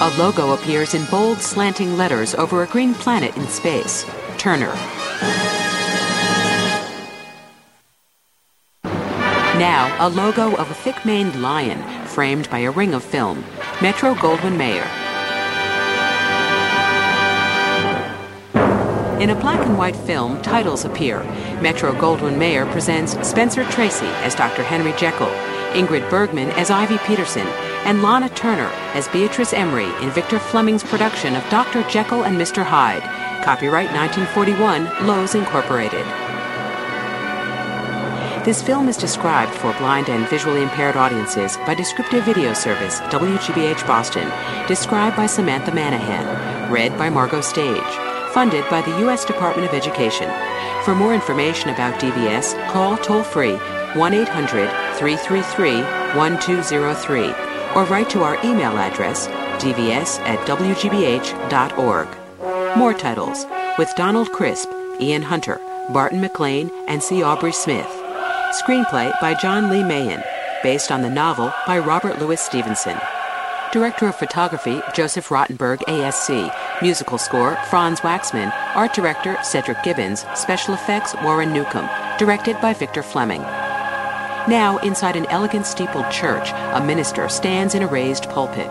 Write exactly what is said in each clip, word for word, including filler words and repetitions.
A logo appears in bold, slanting letters over a green planet in space. Turner. Now, a logo of a thick-maned lion framed by a ring of film. Metro-Goldwyn-Mayer. In a black and white film, titles appear. Metro-Goldwyn-Mayer presents Spencer Tracy as Doctor Henry Jekyll, Ingrid Bergman as Ivy Peterson, and Lana Turner as Beatrice Emery in Victor Fleming's production of Doctor Jekyll and Mister Hyde. Copyright nineteen forty-one, Lowe's Incorporated. This film is described for blind and visually impaired audiences by Descriptive Video Service, W G B H Boston, described by Samantha Manahan, read by Margot Stage, funded by the U S Department of Education. For more information about D V S, call toll-free one eight hundred, three three three, one two zero three or write to our email address, d v s at w g b h dot org. More titles with Donald Crisp, Ian Hunter, Barton McLean, and C. Aubrey Smith. Screenplay by John Lee Mahan, based on the novel by Robert Louis Stevenson. Director of Photography, Joseph Rottenberg, A S C. Musical score, Franz Waxman. Art Director, Cedric Gibbons. Special effects, Warren Newcomb. Directed by Victor Fleming. Now, inside an elegant steepled church, a minister stands in a raised pulpit.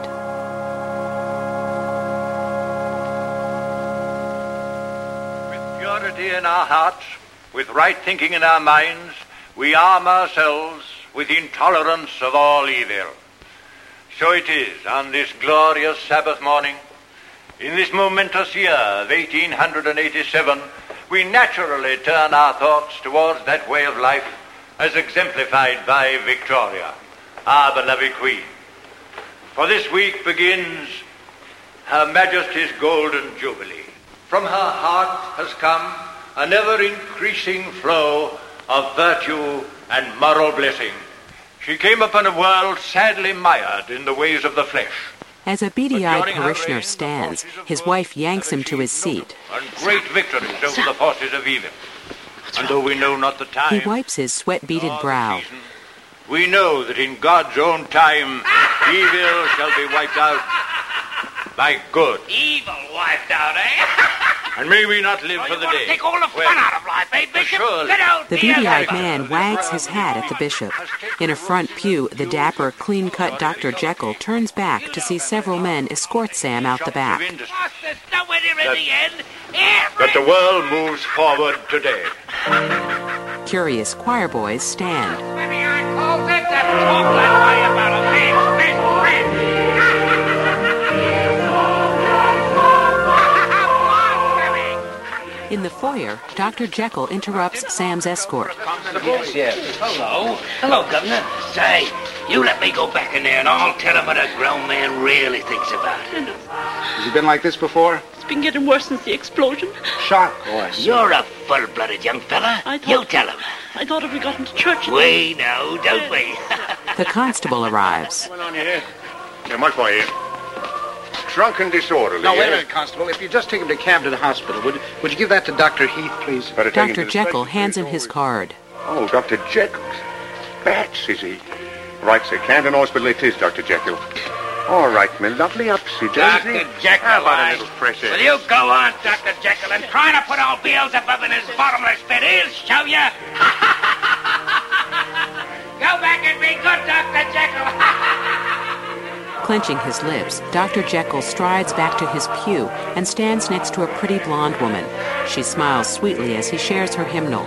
With purity in our hearts, with right thinking in our minds, we arm ourselves with intolerance of all evil. So it is on this glorious Sabbath morning, in this momentous year of eighteen eighty-seven, we naturally turn our thoughts towards that way of life as exemplified by Victoria, our beloved Queen. For this week begins Her Majesty's Golden Jubilee. From her heart has come an ever-increasing flow of virtue and moral blessing. She came upon a world sadly mired in the ways of the flesh. As a beady-eyed parishioner stands, his wife yanks him to his seat. And great victories over the forces of evil. And though we know not the time, he wipes his sweat-beaded brow. Season, we know that in God's own time, evil shall be wiped out by good. Evil wiped out, eh? And may we not live oh, for you the want day. To take all the fun when, out of life, eh, Bishop? Surely. Get out the here. beady-eyed man wags his hat at the bishop. In a front pew, the dapper, clean-cut Doctor Jekyll turns back to see several men escort Sam out the back. That, that the world moves forward today. Curious choir boys stand. Maybe I called it to talk that way about a man's best friend. In the foyer, Doctor Jekyll interrupts Sam's escort. Constables, yes. Hello. Hello, Governor. Say, you let me go back in there and I'll tell him what a grown man really thinks about it. Has he been like this before? It's been getting worse since the explosion. Shot, boys. You're a full-blooded young fella. I thought, you tell him. I thought if we got into church... We know, don't we? The constable arrives. What's going on here? Yeah, what for you? Drunk and disorderly. No, wait a minute, Constable. If you just take him to Camden Hospital, would would you give that to Doctor Heath, please? Doctor Jekyll hands him his card. Oh, Doctor Jekyll. Bats, is he? Right, sir. Camden Hospital it is, Doctor Jekyll. All right, my lovely upsy daisy. Doctor Jekyll, How about I... a little fresh air? Will you go on, Doctor Jekyll, and try to put all Beelzebub in his bottomless pit? He'll show you. Go back and be good, Doctor Jekyll. Clenching his lips, Doctor Jekyll strides back to his pew and stands next to a pretty blonde woman. She smiles sweetly as he shares her hymnal.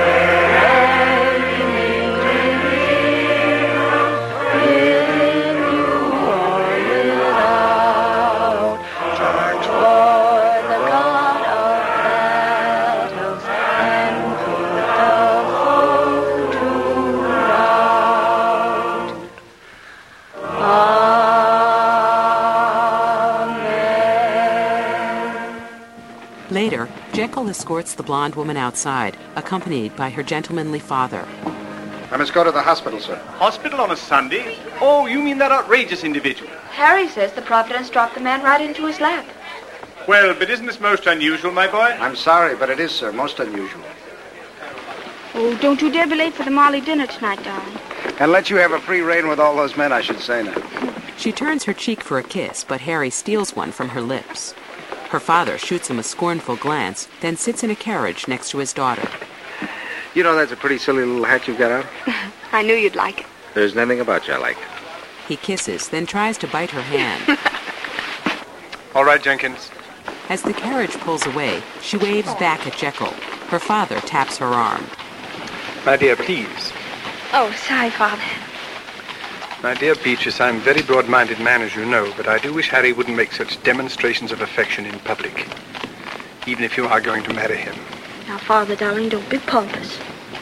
Later, Jekyll escorts the blonde woman outside, accompanied by her gentlemanly father. I must go to the hospital, sir. Hospital on a Sunday? Oh, you mean that outrageous individual? Harry says the Providence dropped the man right into his lap. Well, but isn't this most unusual, my boy? I'm sorry, but it is, sir, most unusual. Oh, don't you dare be late for the Marley dinner tonight, darling. And let you have a free rein with all those men, I should say now. She turns her cheek for a kiss, but Harry steals one from her lips. Her father shoots him a scornful glance, then sits in a carriage next to his daughter. You know, that's a pretty silly little hat you've got on. I knew you'd like it. There's nothing about you I like. He kisses, then tries to bite her hand. All right, Jenkins. As the carriage pulls away, she waves back at Jekyll. Her father taps her arm. My dear, please. Oh, sorry, Father. My dear Beatrice, I'm a very broad-minded man, as you know, but I do wish Harry wouldn't make such demonstrations of affection in public, even if you are going to marry him. Now, Father, darling, don't be pompous.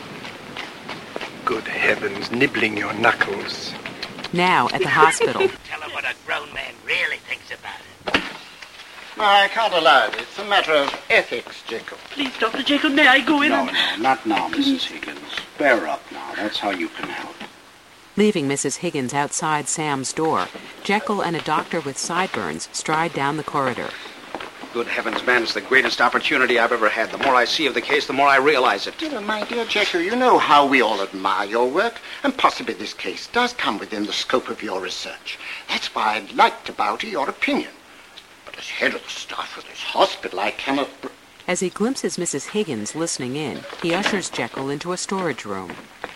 Good heavens, nibbling your knuckles. Now at the hospital. Tell him what a grown man really thinks about it. No, I can't allow it. It's a matter of ethics, Jekyll. Please, Doctor Jekyll, may I go in? No, and... no, not now, Missus Higgins. Bear up now. That's how you can help. Leaving Missus Higgins outside Sam's door, Jekyll and a doctor with sideburns stride down the corridor. Good heavens, man, it's the greatest opportunity I've ever had. The more I see of the case, the more I realize it. Well, my dear Jekyll, you know how we all admire your work, and possibly this case does come within the scope of your research. That's why I'd like to bow to your opinion. But as head of the staff of this hospital, I cannot... Br- As he glimpses Missus Higgins listening in, he ushers Jekyll into a storage room.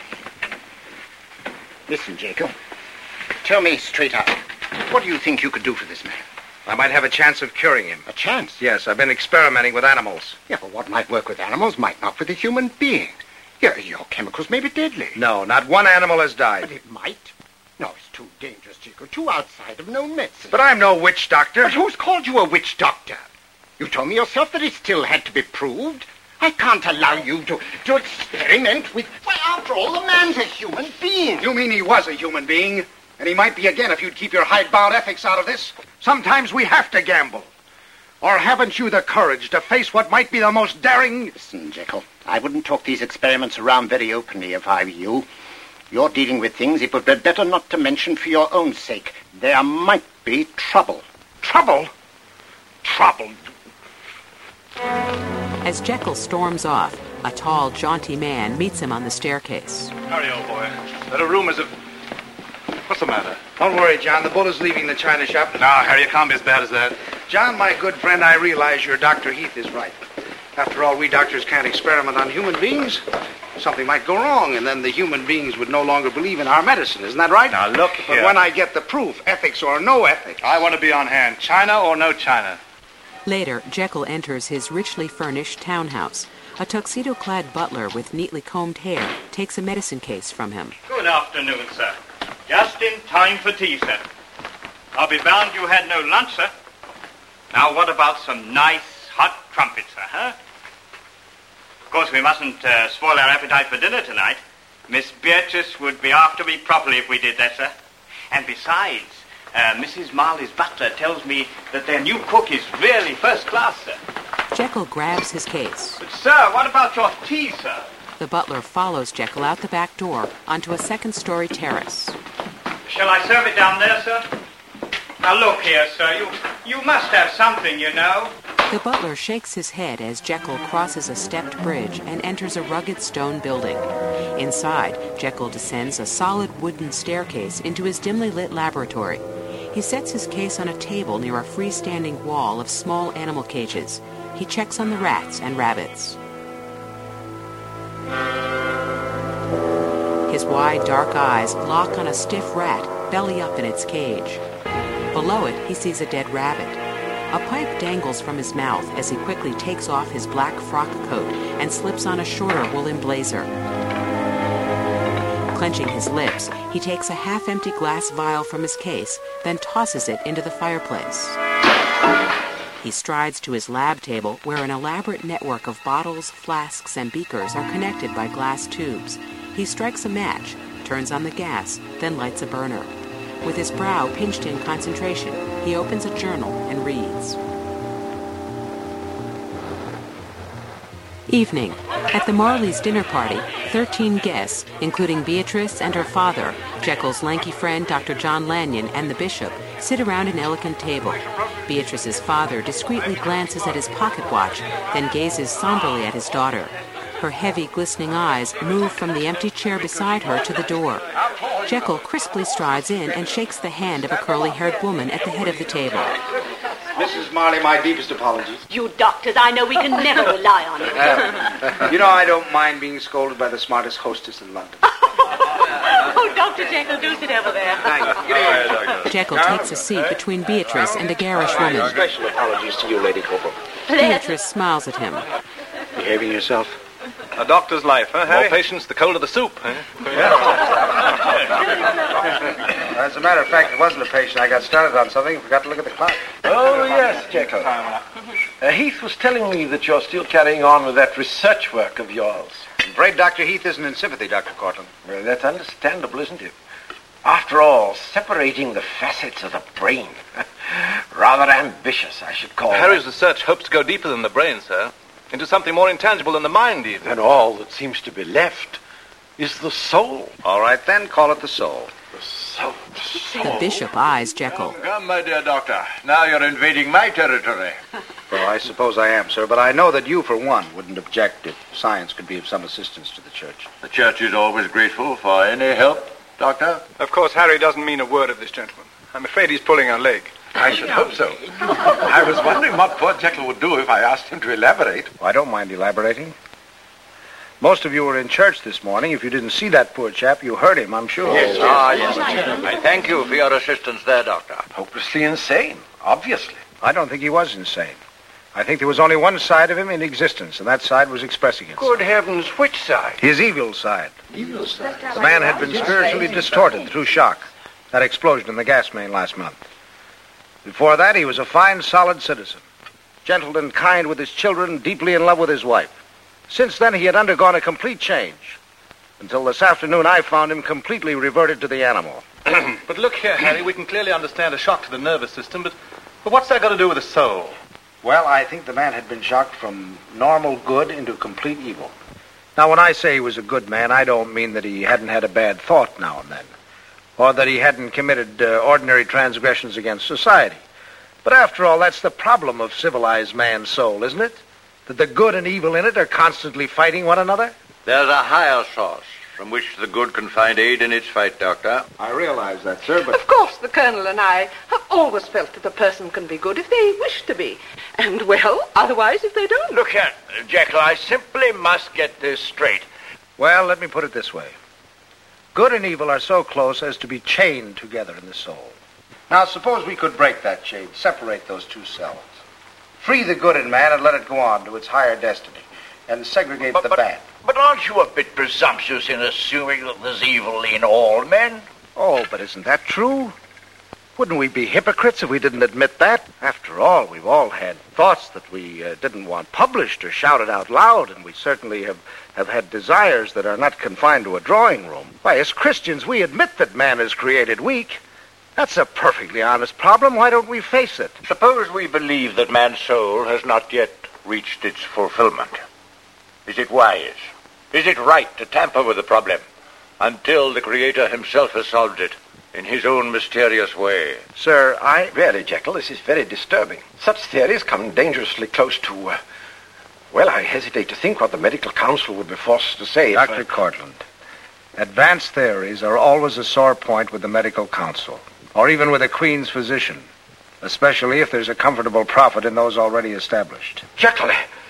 Listen, Jekyll. Tell me straight out. What do you think you could do for this man? I might have a chance of curing him. A chance? Yes, I've been experimenting with animals. Yeah, but what might work with animals might not with a human being. Yeah, your chemicals may be deadly. No, not one animal has died. But it might. No, it's too dangerous, Jekyll. Too outside of known medicine. But I'm no witch doctor. But who's called you a witch doctor? You told me yourself that it still had to be proved. I can't allow you to, to experiment with... Well, after all, the man's a human being. You mean he was a human being? And he might be again if you'd keep your hidebound ethics out of this. Sometimes we have to gamble. Or haven't you the courage to face what might be the most daring... Listen, Jekyll, I wouldn't talk these experiments around very openly if I were you. You're dealing with things it would be better not to mention for your own sake. There might be trouble. Trouble? Trouble? As Jekyll storms off, a tall, jaunty man meets him on the staircase. Hurry, old boy. There are rumors of... What's the matter? Don't worry, John. The bull is leaving the china shop. No, Harry, it can't be as bad as that. John, my good friend, I realize your Doctor Heath is right. After all, we doctors can't experiment on human beings. Something might go wrong, and then the human beings would no longer believe in our medicine. Isn't that right? Now, look here. But when I get the proof, ethics or no ethics... I want to be on hand. China or no China? Later, Jekyll enters his richly furnished townhouse. A tuxedo-clad butler with neatly combed hair takes a medicine case from him. Good afternoon, sir. Just in time for tea, sir. I'll be bound you had no lunch, sir. Now, what about some nice hot crumpets, sir, huh? Of course, we mustn't uh, spoil our appetite for dinner tonight. Miss Beatrice would be after me properly if we did that, sir. And besides, uh, Missus Marley's butler tells me that their new cook is really first class, sir. Jekyll grabs his case. But, sir, what about your tea, sir? The butler follows Jekyll out the back door onto a second-story terrace. Shall I serve it down there, sir? Now, look here, sir. You, you must have something, you know. The butler shakes his head as Jekyll crosses a stepped bridge and enters a rugged stone building. Inside, Jekyll descends a solid wooden staircase into his dimly lit laboratory. He sets his case on a table near a freestanding wall of small animal cages. He checks on the rats and rabbits. His wide, dark eyes lock on a stiff rat, belly up in its cage. Below it, he sees a dead rabbit. A pipe dangles from his mouth as he quickly takes off his black frock coat and slips on a shorter woolen blazer. Clenching his lips, he takes a half-empty glass vial from his case, then tosses it into the fireplace. He strides to his lab table where an elaborate network of bottles, flasks, and beakers are connected by glass tubes. He strikes a match, turns on the gas, then lights a burner. With his brow pinched in concentration, he opens a journal and reads. Evening. At the Marleys' dinner party, thirteen guests, including Beatrice and her father, Jekyll's lanky friend Doctor John Lanyon, and the bishop, sit around an elegant table. Beatrice's father discreetly glances at his pocket watch, then gazes somberly at his daughter. Her heavy, glistening eyes move from the empty chair beside her to the door. Jekyll crisply strides in and shakes the hand of a curly-haired woman at the head of the table. Missus Marley, my deepest apologies. You doctors, I know we can never rely on you. Uh, you know, I don't mind being scolded by the smartest hostess in London. Oh, Doctor Jekyll, do sit over there. Thank you. Jekyll takes a seat between Beatrice and a garish woman. Special apologies to you, Lady Corporal. Beatrice smiles at him. Behaving yourself? A doctor's life, huh, Harry? More patience, the colder the soup, huh? As a matter of fact, it wasn't a patient. I got started on something and forgot to look at the clock. Oh, yes, Jekyll. Uh, Heath was telling me that you're still carrying on with that research work of yours. I'm afraid Doctor Heath isn't in sympathy, Doctor Cortland. Well, that's understandable, isn't it? After all, separating the facets of the brain. Rather ambitious, I should call it. Harry's research hopes to go deeper than the brain, sir. Into something more intangible than the mind, even. And all that seems to be left is the soul. All right, then, call it the soul. The soul. The soul. The bishop eyes Jekyll. Come, come, my dear doctor. Now you're invading my territory. Well, I suppose I am, sir, but I know that you, for one, wouldn't object if science could be of some assistance to the church. The church is always grateful for any help, doctor. Of course, Harry doesn't mean a word of this gentleman. I'm afraid he's pulling our leg. I should hope so. I was wondering what poor Jekyll would do if I asked him to elaborate. Well, I don't mind elaborating. Most of you were in church this morning. If you didn't see that poor chap, you heard him, I'm sure. Yes, ah, yes. I thank you for your assistance there, doctor. Hopelessly insane, obviously. I don't think he was insane. I think there was only one side of him in existence, and that side was expressing itself. Good heavens, which side? His evil side. Evil side? The man had been spiritually distorted through shock. That explosion in the gas main last month. Before that, he was a fine, solid citizen. Gentle and kind with his children, deeply in love with his wife. Since then, he had undergone a complete change. Until this afternoon, I found him completely reverted to the animal. But look here, Harry, we can clearly understand a shock to the nervous system, but, but what's that got to do with the soul? Well, I think the man had been shocked from normal good into complete evil. Now, when I say he was a good man, I don't mean that he hadn't had a bad thought now and then, or that he hadn't committed uh, ordinary transgressions against society. But after all, that's the problem of civilized man's soul, isn't it? That the good and evil in it are constantly fighting one another? There's a higher source from which the good can find aid in its fight, doctor. I realize that, sir, but... Of course, the Colonel and I have always felt that a person can be good if they wish to be. And, well, otherwise if they don't. Look here, Jekyll, I simply must get this straight. Well, let me put it this way. Good and evil are so close as to be chained together in the soul. Now, suppose we could break that chain, separate those two cells. Free the good in man and let it go on to its higher destiny, and segregate but, the but, bad. But aren't you a bit presumptuous in assuming that there's evil in all men? Oh, but isn't that true? Wouldn't we be hypocrites if we didn't admit that? After all, we've all had thoughts that we uh, didn't want published or shouted out loud, and we certainly have, have had desires that are not confined to a drawing room. Why, as Christians, we admit that man is created weak. That's a perfectly honest problem. Why don't we face it? Suppose we believe that man's soul has not yet reached its fulfillment. Is it wise? Is it right to tamper with the problem until the Creator himself has solved it in his own mysterious way? Sir, I... Really, Jekyll, this is very disturbing. Such theories come dangerously close to... Uh, well, I hesitate to think what the medical council would be forced to say. Doctor If, uh, Cortland, advanced theories are always a sore point with the medical council, or even with a Queen's physician, especially if there's a comfortable profit in those already established. Jekyll,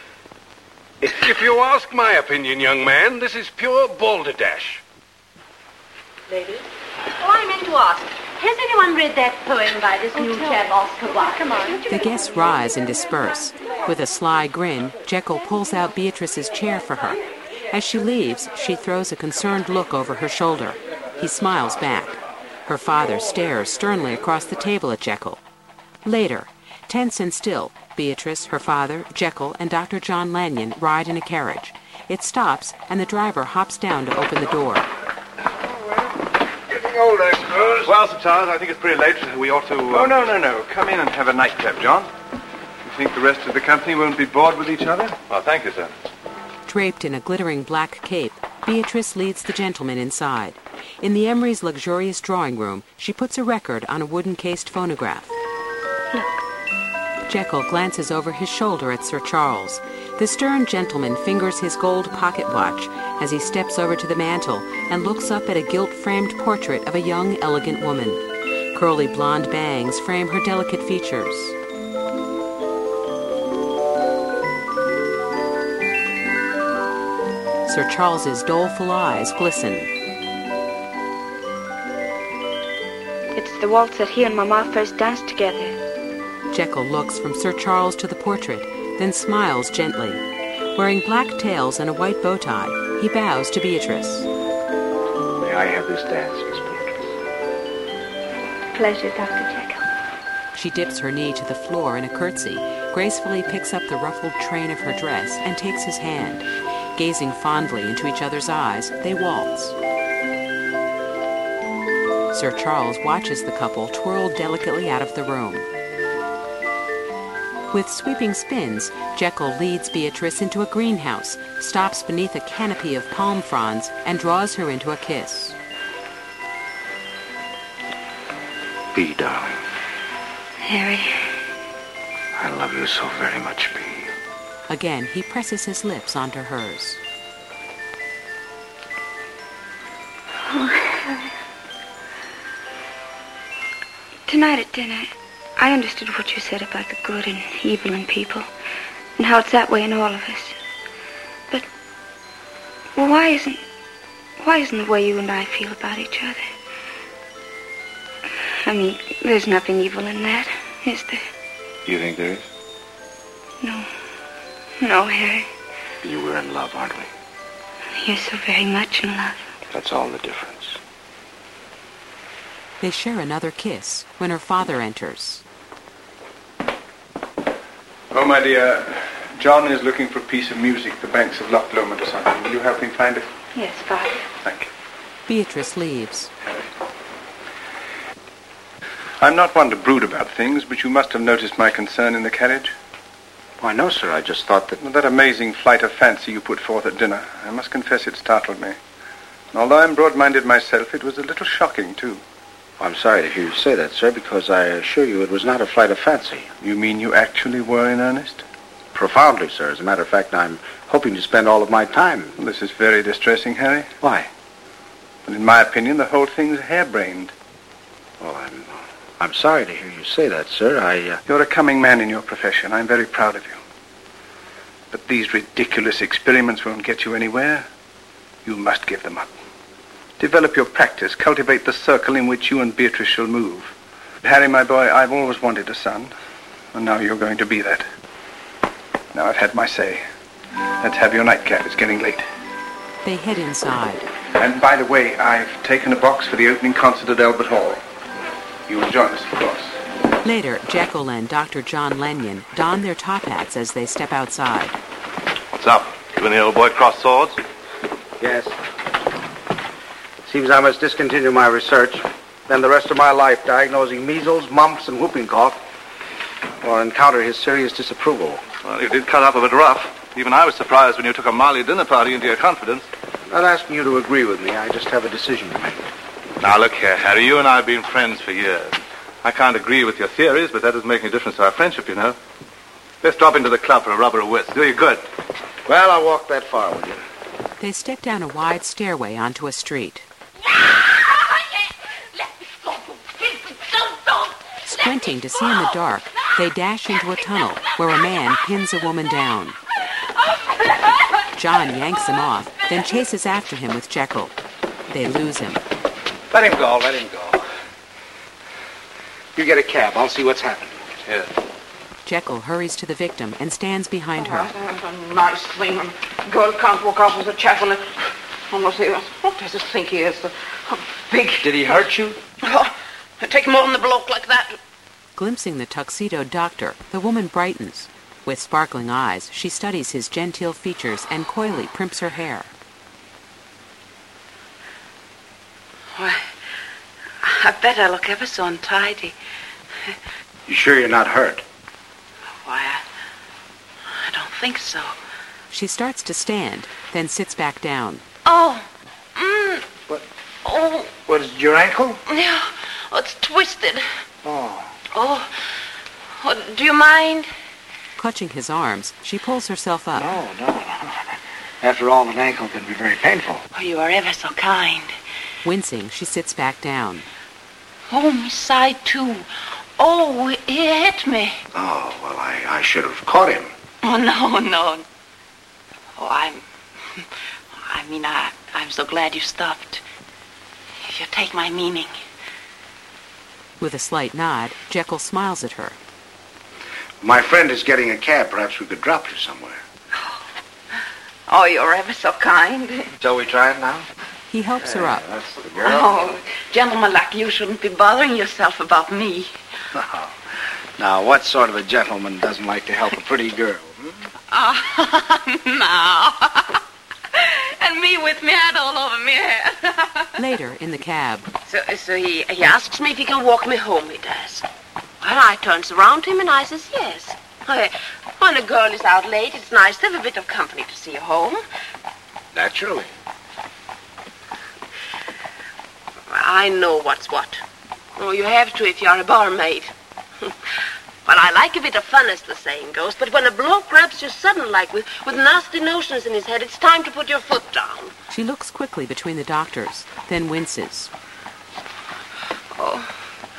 if you ask my opinion, young man, this is pure balderdash. Ladies? Oh, I meant to ask, has anyone read that poem by this new chap, Oscar Wilde? Come on. The guests rise and disperse. With a sly grin, Jekyll pulls out Beatrice's chair for her. As she leaves, she throws a concerned look over her shoulder. He smiles back. Her father stares sternly across the table at Jekyll. Later, tense and still, Beatrice, her father, Jekyll, and Doctor John Lanyon ride in a carriage. It stops, and the driver hops down to open the door. Getting old, I suppose. Well, Sir Charles, I think it's pretty late. We ought to... Uh... Oh, no, no, no. Come in and have a nightcap, John. You think the rest of the company won't be bored with each other? Well, thank you, sir. Draped in a glittering black cape, Beatrice leads the gentlemen inside. In the Emery's luxurious drawing room, she puts a record on a wooden-cased phonograph. Look. Jekyll glances over his shoulder at Sir Charles. The stern gentleman fingers his gold pocket watch as he steps over to the mantel and looks up at a gilt-framed portrait of a young, elegant woman. Curly blonde bangs frame her delicate features. Sir Charles's doleful eyes glisten. It's the waltz that he and Mama first danced together. Jekyll looks from Sir Charles to the portrait, then smiles gently. Wearing black tails and a white bow tie, he bows to Beatrice. May I have this dance, Miss Beatrice? Pleasure, Doctor Jekyll. She dips her knee to the floor in a curtsy, gracefully picks up the ruffled train of her dress, and takes his hand. Gazing fondly into each other's eyes, they waltz. Sir Charles watches the couple twirl delicately out of the room. With sweeping spins, Jekyll leads Beatrice into a greenhouse, stops beneath a canopy of palm fronds, and draws her into a kiss. Bee, darling. Harry. I love you so very much, Bee. Again, he presses his lips onto hers. Oh, Harry. Tonight at dinner, I understood what you said about the good and evil in people, and how it's that way in all of us. But well, why isn't why isn't the way you and I feel about each other? I mean, there's nothing evil in that, is there? You think there is? No. No, Harry. You were in love, aren't we? You're so very much in love. That's all the difference. They share another kiss when her father enters. Oh, my dear, John is looking for a piece of music, the banks of Loch Lomond or something. Will you help him find it? Yes, Father. Thank you. Beatrice leaves. I'm not one to brood about things, but you must have noticed my concern in the carriage. Why, no, sir. I just thought that... Well, that amazing flight of fancy you put forth at dinner, I must confess it startled me. And although I'm broad-minded myself, it was a little shocking, too. I'm sorry to hear you say that, sir, because I assure you it was not a flight of fancy. You mean you actually were in earnest? Profoundly, sir. As a matter of fact, I'm hoping to spend all of my time... Well, this is very distressing, Harry. Why? Well, in my opinion, the whole thing's harebrained. Well, I'm... I'm sorry to hear you say that, sir. I... Uh... You're a coming man in your profession. I'm very proud of you. But these ridiculous experiments won't get you anywhere. You must give them up. Develop your practice. Cultivate the circle in which you and Beatrice shall move. Harry, my boy, I've always wanted a son. And now you're going to be that. Now I've had my say. Let's have your nightcap. It's getting late. They head inside. And by the way, I've taken a box for the opening concert at Albert Hall. You will join us, of course. Later, Jekyll and Doctor John Lanyon don their top hats as they step outside. What's up? You and the old boy cross swords? Yes. Seems I must discontinue my research. Spend the rest of my life diagnosing measles, mumps, and whooping cough, or encounter his serious disapproval. Well, you did cut up a bit rough. Even I was surprised when you took a Marley dinner party into your confidence. I'm not asking you to agree with me. I just have a decision to make. Now, look here, Harry. You and I have been friends for years. I can't agree with your theories, but that doesn't make any difference to our friendship, you know. Let's drop into the club for a rubber of whist. Do you good. Well, I'll walk that far with you. They step down a wide stairway onto a street. Squinting to see in the dark, they dash into a tunnel where a man pins a woman down. John yanks him off, then chases after him with Jekyll. They lose him. Let him go, let him go. You get a cab. I'll see what's happened. Yes. Jekyll hurries to the victim and stands behind her. Oh, that's a nice thing. A girl can't walk off with a chap and almost he, what does he think he is? A, a big... Did he hurt you? Oh, take more than the bloke like that. Glimpsing the tuxedoed doctor, the woman brightens. With sparkling eyes, she studies his genteel features and coyly primps her hair. Why, I bet I look ever so untidy. You sure you're not hurt? Why, I, I don't think so. She starts to stand, then sits back down. Oh, mm. What? Oh. What, is it your ankle? Yeah, oh, it's twisted. Oh. Oh, Oh, do you mind? Clutching his arms, she pulls herself up. No, no, no. After all, an ankle can be very painful. Oh, you are ever so kind. Wincing, she sits back down. Oh, my side, too. Oh, he hit me. Oh, well, I, I should have caught him. Oh, no, no. Oh, I'm... I mean, I, I'm so glad you stopped. If you take my meaning. With a slight nod, Jekyll smiles at her. My friend is getting a cab. Perhaps we could drop you somewhere. Oh, you're ever so kind. Shall we try it now? He helps her up. That's the girl. Oh, gentleman like you shouldn't be bothering yourself about me. Oh. Now, what sort of a gentleman doesn't like to help a pretty girl? Ah, no. And me with me head all over me head. Later, in the cab. So, so he, he asks me if he can walk me home, he does. Well, I turns around to him and I says yes. Hey, when a girl is out late, it's nice to have a bit of company to see her home. Naturally. I know what's what. Oh, you have to if you're a barmaid. Well, I like a bit of fun, as the saying goes, but when a bloke grabs you sudden like with, with nasty notions in his head, it's time to put your foot down. She looks quickly between the doctors, then winces. Oh.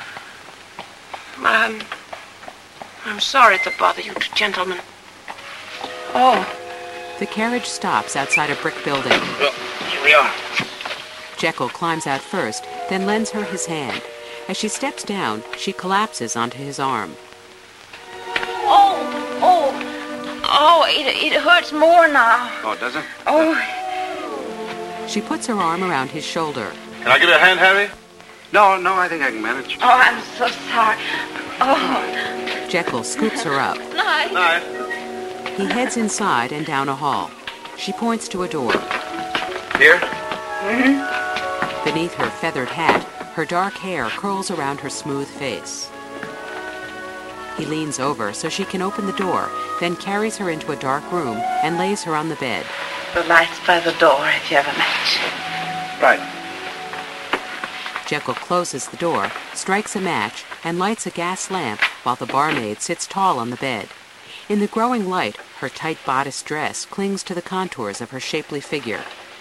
I'm... I'm sorry to bother you two gentlemen. Oh. The carriage stops outside a brick building. Well, here we are. Jekyll climbs out first, then lends her his hand. As she steps down, she collapses onto his arm. Oh, oh, oh, it, it hurts more now. Oh, does it? Oh. She puts her arm around his shoulder. Can I give you a hand, Harry? No, no, I think I can manage. Oh, I'm so sorry. Oh. Jekyll scoops her up. Night. Night. He heads inside and down a hall. She points to a door. Here? Mm-hmm. Beneath her feathered hat, her dark hair curls around her smooth face. He leans over so she can open the door, then carries her into a dark room and lays her on the bed. The light's by the door if you have a match. Right. Jekyll closes the door, strikes a match, and lights a gas lamp while the barmaid sits tall on the bed. In the growing light, her tight bodice dress clings to the contours of her shapely figure.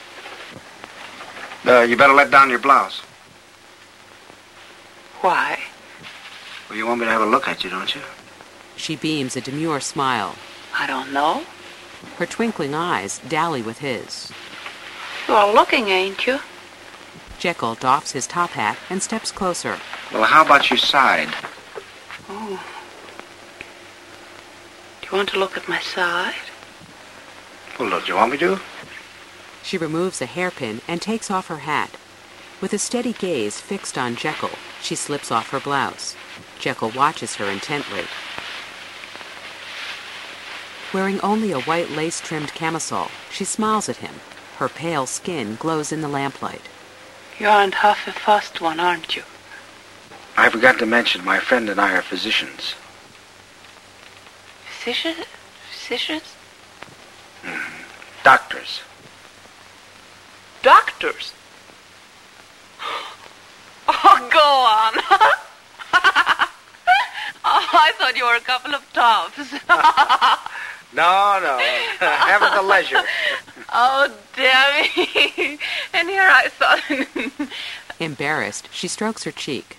Uh, you better let down your blouse. Why? Well, you want me to have a look at you, don't you? She beams a demure smile. I don't know. Her twinkling eyes dally with his. You're looking, ain't you? Jekyll doffs his top hat and steps closer. Well, how about your side? Oh. Do you want to look at my side? Well, don't you want me to? She removes a hairpin and takes off her hat. With a steady gaze fixed on Jekyll, she slips off her blouse. Jekyll watches her intently. Wearing only a white lace-trimmed camisole, she smiles at him. Her pale skin glows in the lamplight. You aren't half a fussed one, aren't you? I forgot to mention, my friend and I are physicians. Physicians? Physicians? Mm. Doctors. Doctors? Oh, go on. Oh, I thought you were a couple of tops. No, no. Haven't the leisure. Oh, dear me. And here I thought... Embarrassed, she strokes her cheek.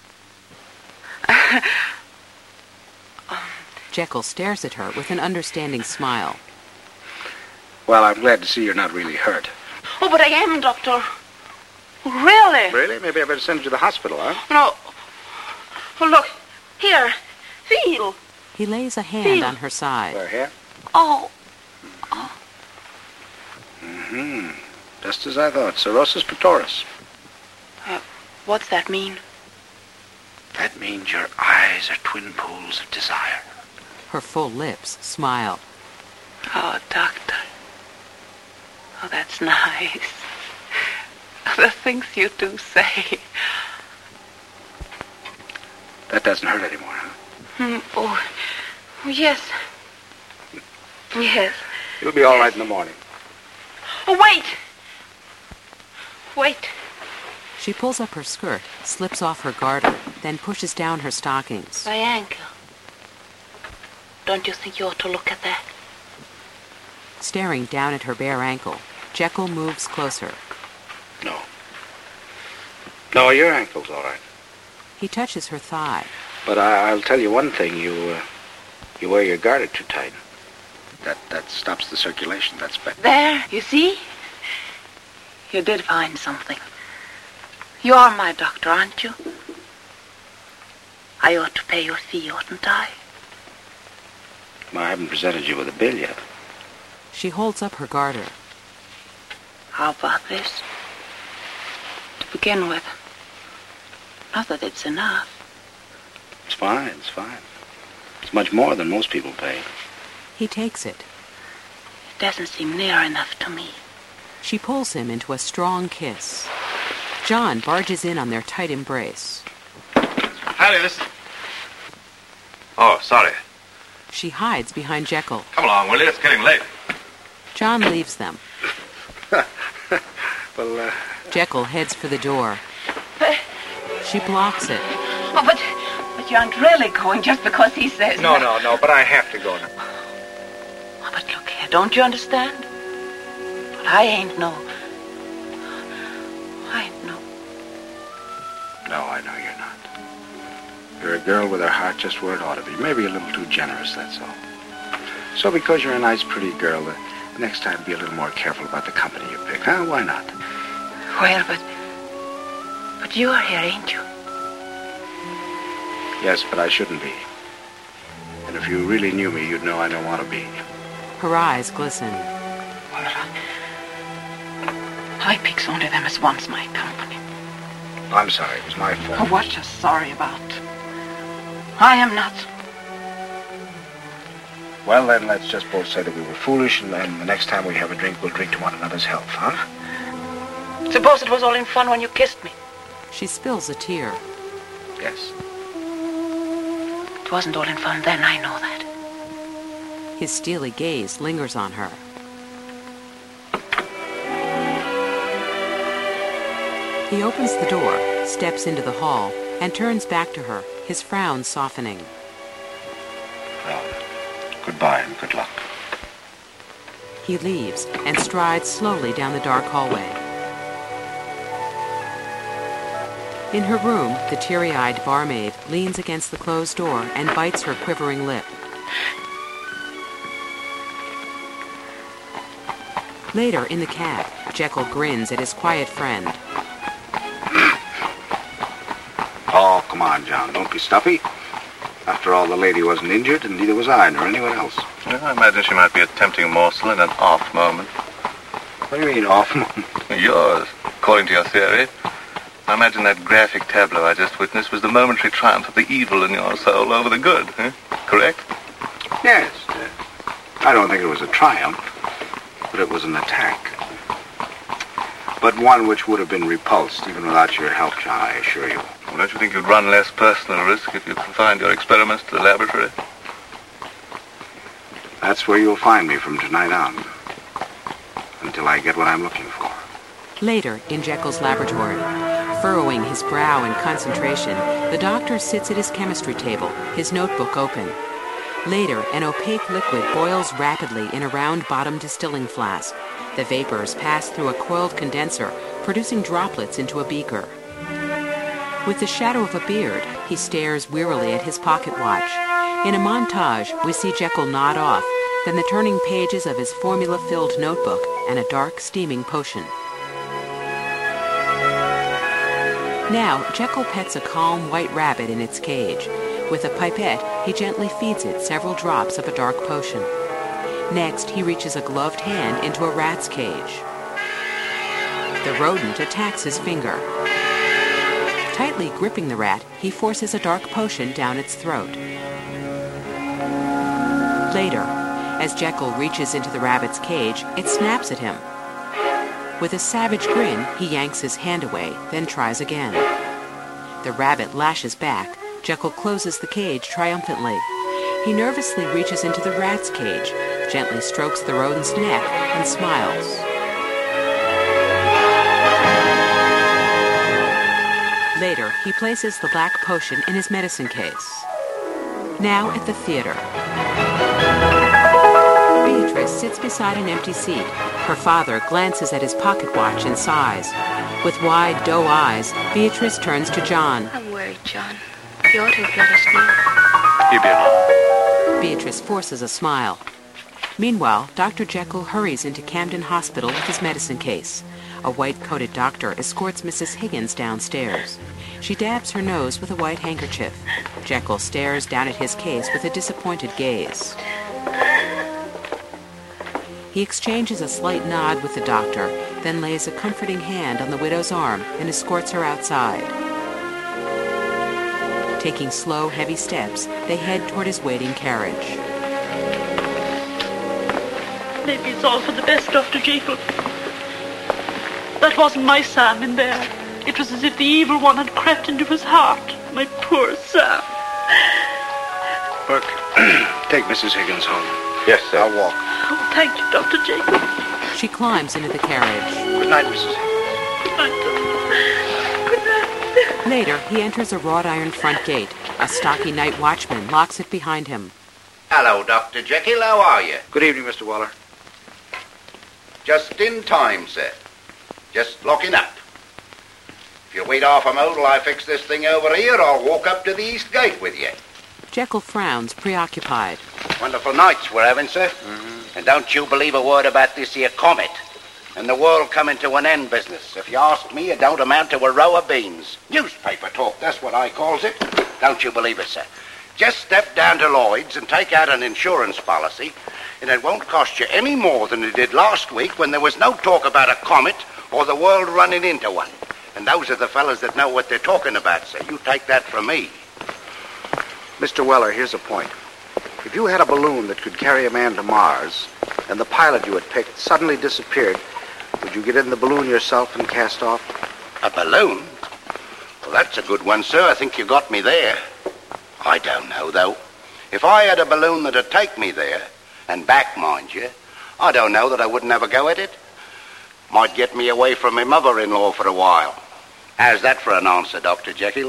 Jekyll stares at her with an understanding smile. Well, I'm glad to see you're not really hurt. Oh, but I am, Doctor. Really? Really? Maybe I better send you to the hospital, huh? No. Oh, look. Here. Feel. He lays a hand Feel. on her side. Right here? Oh. Oh. Mm-hmm. Just as I thought. Cirrhosis pectoris. Uh, what's that mean? That means your eyes are twin pools of desire. Her full lips smile. Oh, doctor. Oh, that's nice. The things you do say. That doesn't hurt anymore, huh? Mm, oh. oh, yes. Yes. You'll be all right in the morning. Oh, wait. Wait. She pulls up her skirt, slips off her garter, then pushes down her stockings. My ankle. Don't you think you ought to look at that? Staring down at her bare ankle, Jekyll moves closer. No. No, your ankle's all right. He touches her thigh. But I, I'll tell you one thing. You, uh, you wear your garter too tight. That, that stops the circulation. That's better. There, you see? You did find something. You are my doctor, aren't you? I ought to pay your fee, oughtn't I? Well, I haven't presented you with a bill yet. She holds up her garter. How about this? To begin with. Not that it's enough. It's fine, it's fine. It's much more than most people pay. He takes it. It doesn't seem near enough to me. She pulls him into a strong kiss. John barges in on their tight embrace. Harry, this is... Oh, sorry. She hides behind Jekyll. Come along, will you? It's getting late. John leaves them. Well, uh... Jekyll heads for the door. She blocks it. Oh, but, but you aren't really going just because he says No, that. no, no, but I have to go now. Oh, but look here, don't you understand? But I ain't no... I ain't no... No, I know you're not. You're a girl with her heart just where it ought to be. Maybe a little too generous, that's all. So because you're a nice, pretty girl, the next time be a little more careful about the company you pick, huh? Why not? Well, but... But you are here, ain't you? Yes, but I shouldn't be. And if you really knew me, you'd know I don't want to be. Her eyes glisten. Well, I picks onto them as once my company. I'm sorry, it was my fault. Oh, what you're sorry about? I am not. Well, then, let's just both say that we were foolish, and then the next time we have a drink, we'll drink to one another's health, huh? Suppose it was all in fun when you kissed me. She spills a tear. Yes. It wasn't all in fun then, I know that. His steely gaze lingers on her. He opens the door, steps into the hall, and turns back to her, his frown softening. Well, goodbye and good luck. He leaves and strides slowly down the dark hallway. In her room, the teary-eyed barmaid leans against the closed door and bites her quivering lip. Later, in the cab, Jekyll grins at his quiet friend. Oh, come on, John. Don't be stuffy. After all, the lady wasn't injured, and neither was I, nor anyone else. Well, I imagine she might be a tempting morsel in an off moment. What do you mean, off moment? Yours, according to your theory. I imagine that graphic tableau I just witnessed was the momentary triumph of the evil in your soul over the good, eh? Correct? Yes, yes. I don't think it was a triumph, but it was an attack. But one which would have been repulsed, even without your help, John, I assure you. Well, don't you think you'd run less personal risk if you confined your experiments to the laboratory? That's where you'll find me from tonight on, until I get what I'm looking for. Later, in Jekyll's laboratory, furrowing his brow in concentration, the doctor sits at his chemistry table, his notebook open. Later, an opaque liquid boils rapidly in a round-bottomed distilling flask. The vapors pass through a coiled condenser, producing droplets into a beaker. With the shadow of a beard, he stares wearily at his pocket watch. In a montage, we see Jekyll nod off, then the turning pages of his formula-filled notebook and a dark, steaming potion. Now, Jekyll pets a calm white rabbit in its cage. With a pipette, he gently feeds it several drops of a dark potion. Next, he reaches a gloved hand into a rat's cage. The rodent attacks his finger. Tightly gripping the rat, he forces a dark potion down its throat. Later, as Jekyll reaches into the rabbit's cage, it snaps at him. With a savage grin, he yanks his hand away, then tries again. The rabbit lashes back. Jekyll closes the cage triumphantly. He nervously reaches into the rat's cage, gently strokes the rodent's neck, and smiles. Later, he places the black potion in his medicine case. Now at the theater. Beatrice sits beside an empty seat. Her father glances at his pocket watch and sighs. With wide doe eyes, Beatrice turns to John. I'm worried, John. You ought to have let us know. You be alone. Beatrice forces a smile. Meanwhile, Doctor Jekyll hurries into Camden Hospital with his medicine case. A white-coated doctor escorts Missus Higgins downstairs. She dabs her nose with a white handkerchief. Jekyll stares down at his case with a disappointed gaze. He exchanges a slight nod with the doctor, then lays a comforting hand on the widow's arm and escorts her outside. Taking slow, heavy steps, they head toward his waiting carriage. Maybe it's all for the best, Doctor Jekyll. That wasn't my Sam in there. It was as if the evil one had crept into his heart. My poor Sam. Burke, take Missus Higgins home. Yes, sir. I'll walk. Oh, thank you, Doctor Jekyll. She climbs into the carriage. Good night, Missus Higgins. Good night, Doctor. Good night. Later, he enters a wrought iron front gate. A stocky night watchman locks it behind him. Hello, Doctor Jekyll. How are you? Good evening, Mister Waller. Just in time, sir. Just locking up. If you'll wait half a moment while I fix this thing over here, I'll walk up to the east gate with you. Jekyll frowns, preoccupied. Wonderful nights we're having, sir. Mm-hmm. And don't you believe a word about this here comet and the world coming to an end business. If you ask me, it don't amount to a row of beans. Newspaper talk, that's what I calls it. Don't you believe it, sir? Just step down to Lloyd's and take out an insurance policy, and it won't cost you any more than it did last week when there was no talk about a comet or the world running into one. And those are the fellas that know what they're talking about, sir. You take that from me. Mister Weller, here's a point. If you had a balloon that could carry a man to Mars, and the pilot you had picked suddenly disappeared, would you get in the balloon yourself and cast off? A balloon? Well, that's a good one, sir. I think you got me there. I don't know, though. If I had a balloon that'd take me there, and back, mind you, I don't know that I wouldn't have a go at it. Might get me away from my mother-in-law for a while. How's that for an answer, Doctor Jekyll?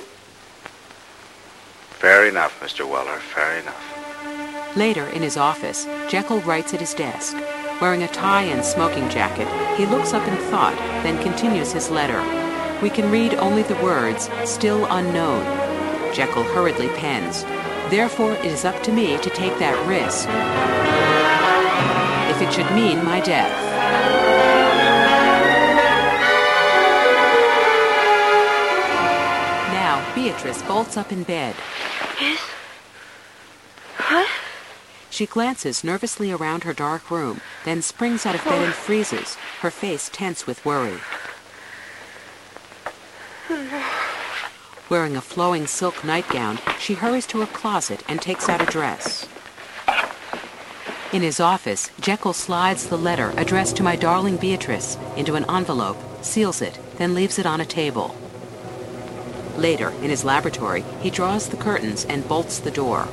Fair enough, Mister Weller, fair enough. Later, in his office, Jekyll writes at his desk. Wearing a tie and smoking jacket, he looks up in thought, then continues his letter. We can read only the words, "still unknown." Jekyll hurriedly pens. Therefore, it is up to me to take that risk, if it should mean my death. Now, Beatrice bolts up in bed. Yes? What? She glances nervously around her dark room, then springs out of bed and freezes, her face tense with worry. Wearing a flowing silk nightgown, she hurries to her closet and takes out a dress. In his office, Jekyll slides the letter addressed to my darling Beatrice into an envelope, seals it, then leaves it on a table. Later, in his laboratory, he draws the curtains and bolts the door.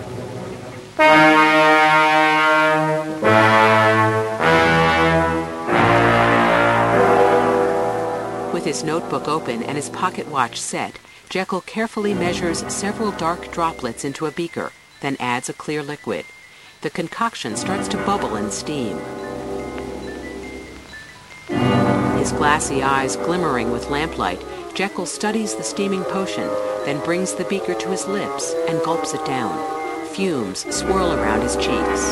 With his notebook open and his pocket watch set, Jekyll carefully measures several dark droplets into a beaker, then adds a clear liquid. The concoction starts to bubble and steam. His glassy eyes glimmering with lamplight, Jekyll studies the steaming potion, then brings the beaker to his lips and gulps it down. Fumes swirl around his cheeks.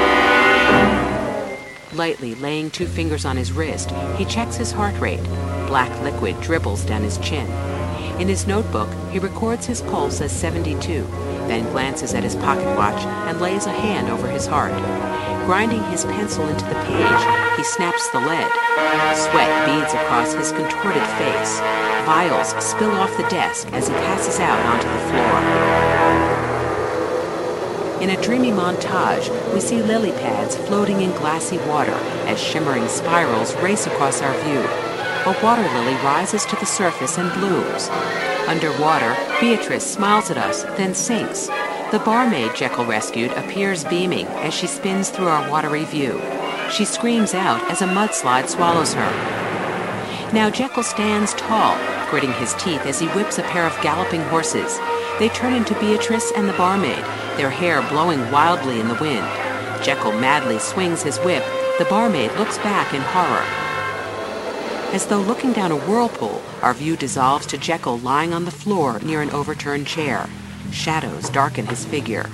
Lightly laying two fingers on his wrist, he checks his heart rate. Black liquid dribbles down his chin. In his notebook, he records his pulse as seventy-two, then glances at his pocket watch and lays a hand over his heart. Grinding his pencil into the page, he snaps the lead. Sweat beads across his contorted face. Vials spill off the desk as he passes out onto the floor. In a dreamy montage, we see lily pads floating in glassy water as shimmering spirals race across our view. A water lily rises to the surface and blooms. Underwater, Beatrice smiles at us, then sinks. The barmaid Jekyll rescued appears beaming as she spins through our watery view. She screams out as a mudslide swallows her. Now Jekyll stands tall, gritting his teeth as he whips a pair of galloping horses. They turn into Beatrice and the barmaid, their hair blowing wildly in the wind. Jekyll madly swings his whip, The barmaid looks back in horror. As though looking down a whirlpool, our view dissolves to Jekyll lying on the floor near an overturned chair. Shadows darken his figure.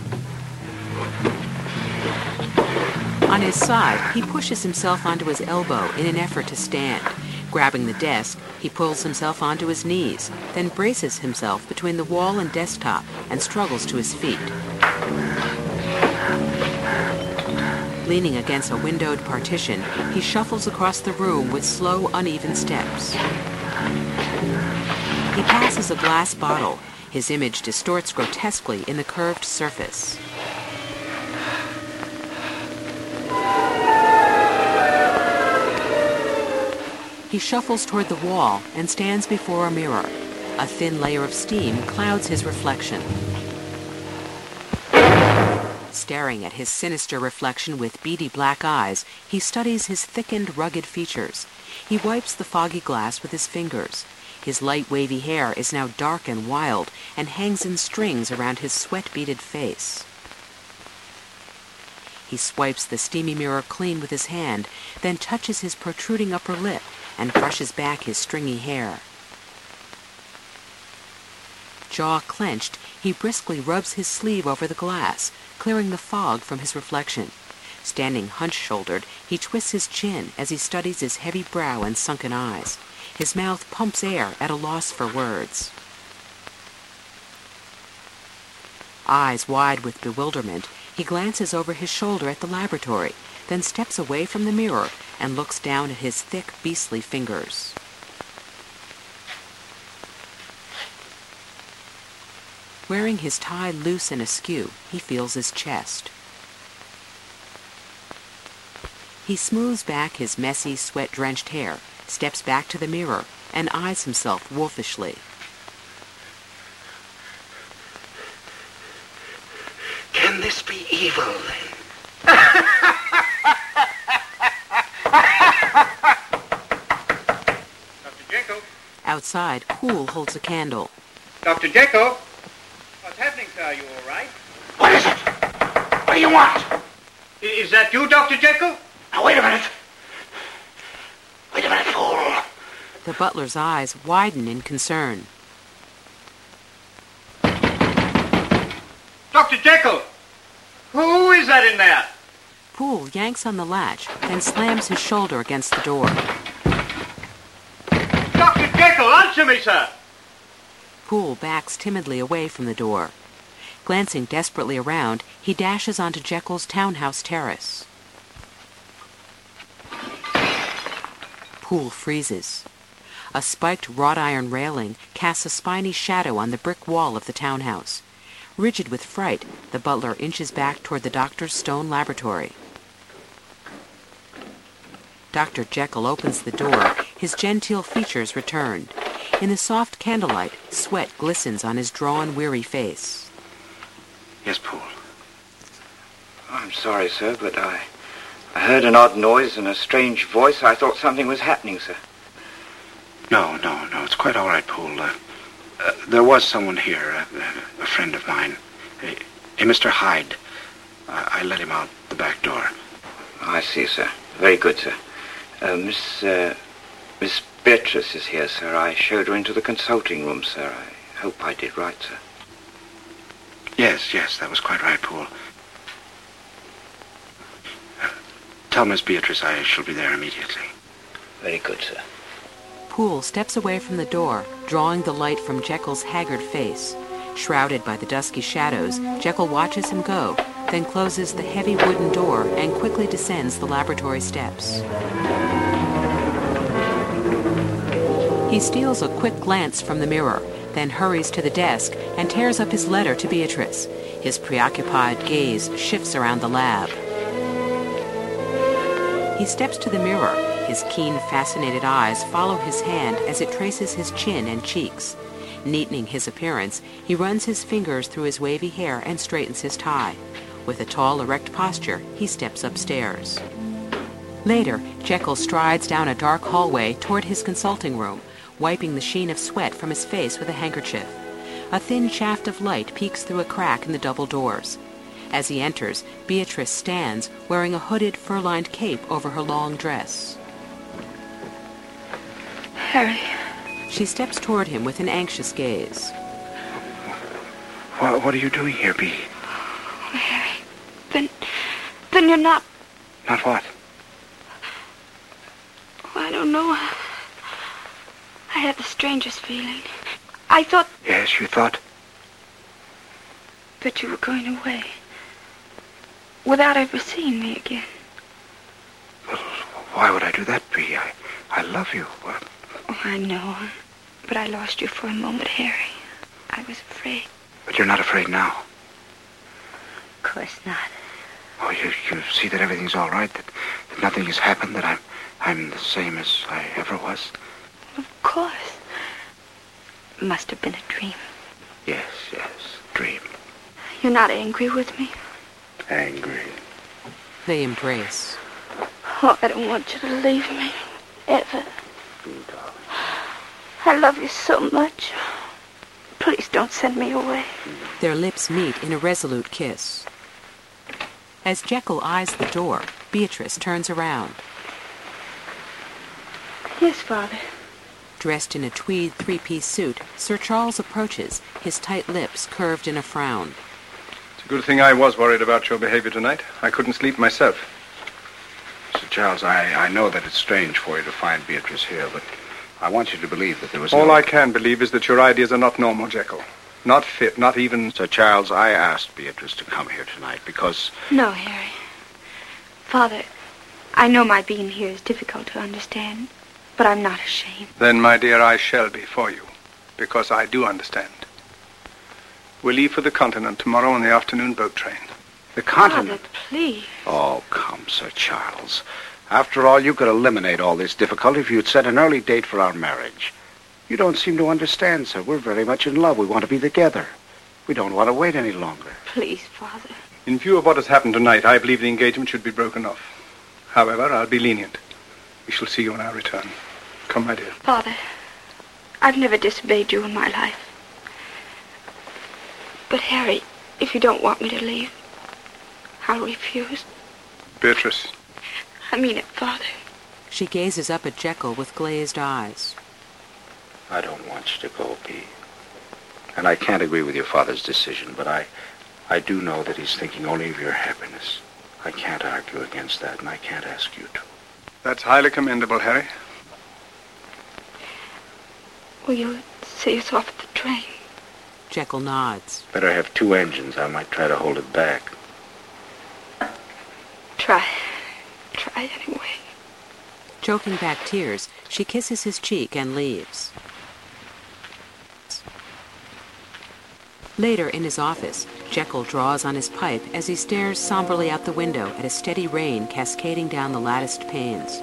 On his side, he pushes himself onto his elbow in an effort to stand. Grabbing the desk, he pulls himself onto his knees, then braces himself between the wall and desktop and struggles to his feet. Leaning against a windowed partition, he shuffles across the room with slow, uneven steps. He passes a glass bottle. His image distorts grotesquely in the curved surface. He shuffles toward the wall and stands before a mirror. A thin layer of steam clouds his reflection. Staring at his sinister reflection with beady black eyes, he studies his thickened, rugged features. He wipes the foggy glass with his fingers. His light, wavy hair is now dark and wild and hangs in strings around his sweat-beaded face. He swipes the steamy mirror clean with his hand, then touches his protruding upper lip and brushes back his stringy hair. Jaw clenched, he briskly rubs his sleeve over the glass, clearing the fog from his reflection. Standing hunch-shouldered, he twists his chin as he studies his heavy brow and sunken eyes. His mouth pumps air at a loss for words. Eyes wide with bewilderment, he glances over his shoulder at the laboratory, then steps away from the mirror and looks down at his thick, beastly fingers. Wearing his tie loose and askew, he feels his chest. He smooths back his messy, sweat-drenched hair, steps back to the mirror, and eyes himself wolfishly. Can this be evil, then? Doctor Jekyll? Outside, Poole holds a candle. Doctor Jekyll? What's happening, sir? Are you all right? What is it? What do you want? I- Is that you, Doctor Jekyll? Now, wait a minute. Wait a minute, Poole. The butler's eyes widen in concern. Doctor Jekyll! Who is that in there? Poole yanks on the latch, then slams his shoulder against the door. Doctor Jekyll, answer me, sir! Poole backs timidly away from the door. Glancing desperately around, he dashes onto Jekyll's townhouse terrace. Poole freezes. A spiked wrought iron railing casts a spiny shadow on the brick wall of the townhouse. Rigid with fright, the butler inches back toward the doctor's stone laboratory. Doctor Jekyll opens the door, his genteel features returned. In the soft candlelight, sweat glistens on his drawn, weary face. Yes, Poole. I'm sorry, sir, but I... I heard an odd noise and a strange voice. I thought something was happening, sir. No, no, no. It's quite all right, Poole. Uh, uh, there was someone here, uh, a friend of mine. A, a Mister Hyde. Uh, I let him out the back door. I see, sir. Very good, sir. Uh, Miss... Uh, Miss Beatrice is here, sir. I showed her into the consulting room, sir. I hope I did right, sir. Yes, yes, that was quite right, Poole. Uh, tell Miss Beatrice I shall be there immediately. Very good, sir. Poole steps away from the door, drawing the light from Jekyll's haggard face. Shrouded by the dusky shadows, Jekyll watches him go, then closes the heavy wooden door and quickly descends the laboratory steps. He steals a quick glance from the mirror, then hurries to the desk and tears up his letter to Beatrice. His preoccupied gaze shifts around the lab. He steps to the mirror. His keen, fascinated eyes follow his hand as it traces his chin and cheeks. Neatening his appearance, he runs his fingers through his wavy hair and straightens his tie. With a tall, erect posture, he steps upstairs. Later, Jekyll strides down a dark hallway toward his consulting room, wiping the sheen of sweat from his face with a handkerchief. A thin shaft of light peeks through a crack in the double doors. As he enters, Beatrice stands, wearing a hooded, fur-lined cape over her long dress. Harry. She steps toward him with an anxious gaze. What, what are you doing here, Bee? Oh, Harry, then, then you're not... Not what? Oh, I don't know. I had the strangest feeling. I thought... Yes, you thought? That you were going away. Without ever seeing me again. Well, why would I do that, Bee? I, I love you. Well, oh, I know. But I lost you for a moment, Harry. I was afraid. But you're not afraid now? Of course not. Oh, you, you see that everything's all right? That, that nothing has happened? That I'm, I'm the same as I ever was? Of course. It must have been a dream. Yes, yes, dream. You're not angry with me? Angry. They embrace. Oh, I don't want you to leave me. Ever. I love you so much. Please don't send me away. Their lips meet in a resolute kiss. As Jekyll eyes the door, Beatrice turns around. Yes, Father. Dressed in a tweed three-piece suit, Sir Charles approaches, his tight lips curved in a frown. It's a good thing I was worried about your behavior tonight. I couldn't sleep myself. Sir Charles, I, I know that it's strange for you to find Beatrice here, but I want you to believe that there was All no... I can believe is that your ideas are not normal, Jekyll. Not fit, not even... Sir Charles, I asked Beatrice to come here tonight because... No, Harry. Father, I know my being here is difficult to understand, but I'm not ashamed. Then, my dear, I shall be for you, because I do understand. We'll leave for the continent tomorrow on the afternoon boat train. The continent? Father, please. Oh, come, Sir Charles. After all, you could eliminate all this difficulty if you'd set an early date for our marriage. You don't seem to understand, sir. We're very much in love. We want to be together. We don't want to wait any longer. Please, Father. In view of what has happened tonight, I believe the engagement should be broken off. However, I'll be lenient. We shall see you when I return. Come, my dear. Father, I've never disobeyed you in my life. But, Harry, if you don't want me to leave, I'll refuse. Beatrice. I mean it, Father. She gazes up at Jekyll with glazed eyes. I don't want you to go, Bee. And I can't agree with your father's decision, but I, I do know that he's thinking only of your happiness. I can't argue against that, and I can't ask you to. That's highly commendable, Harry. Will you see us off at the train? Jekyll nods. Better have two engines. I might try to hold it back. Try. Try anyway. Choking back tears, she kisses his cheek and leaves. Later, in his office, Jekyll draws on his pipe as he stares somberly out the window at a steady rain cascading down the latticed panes.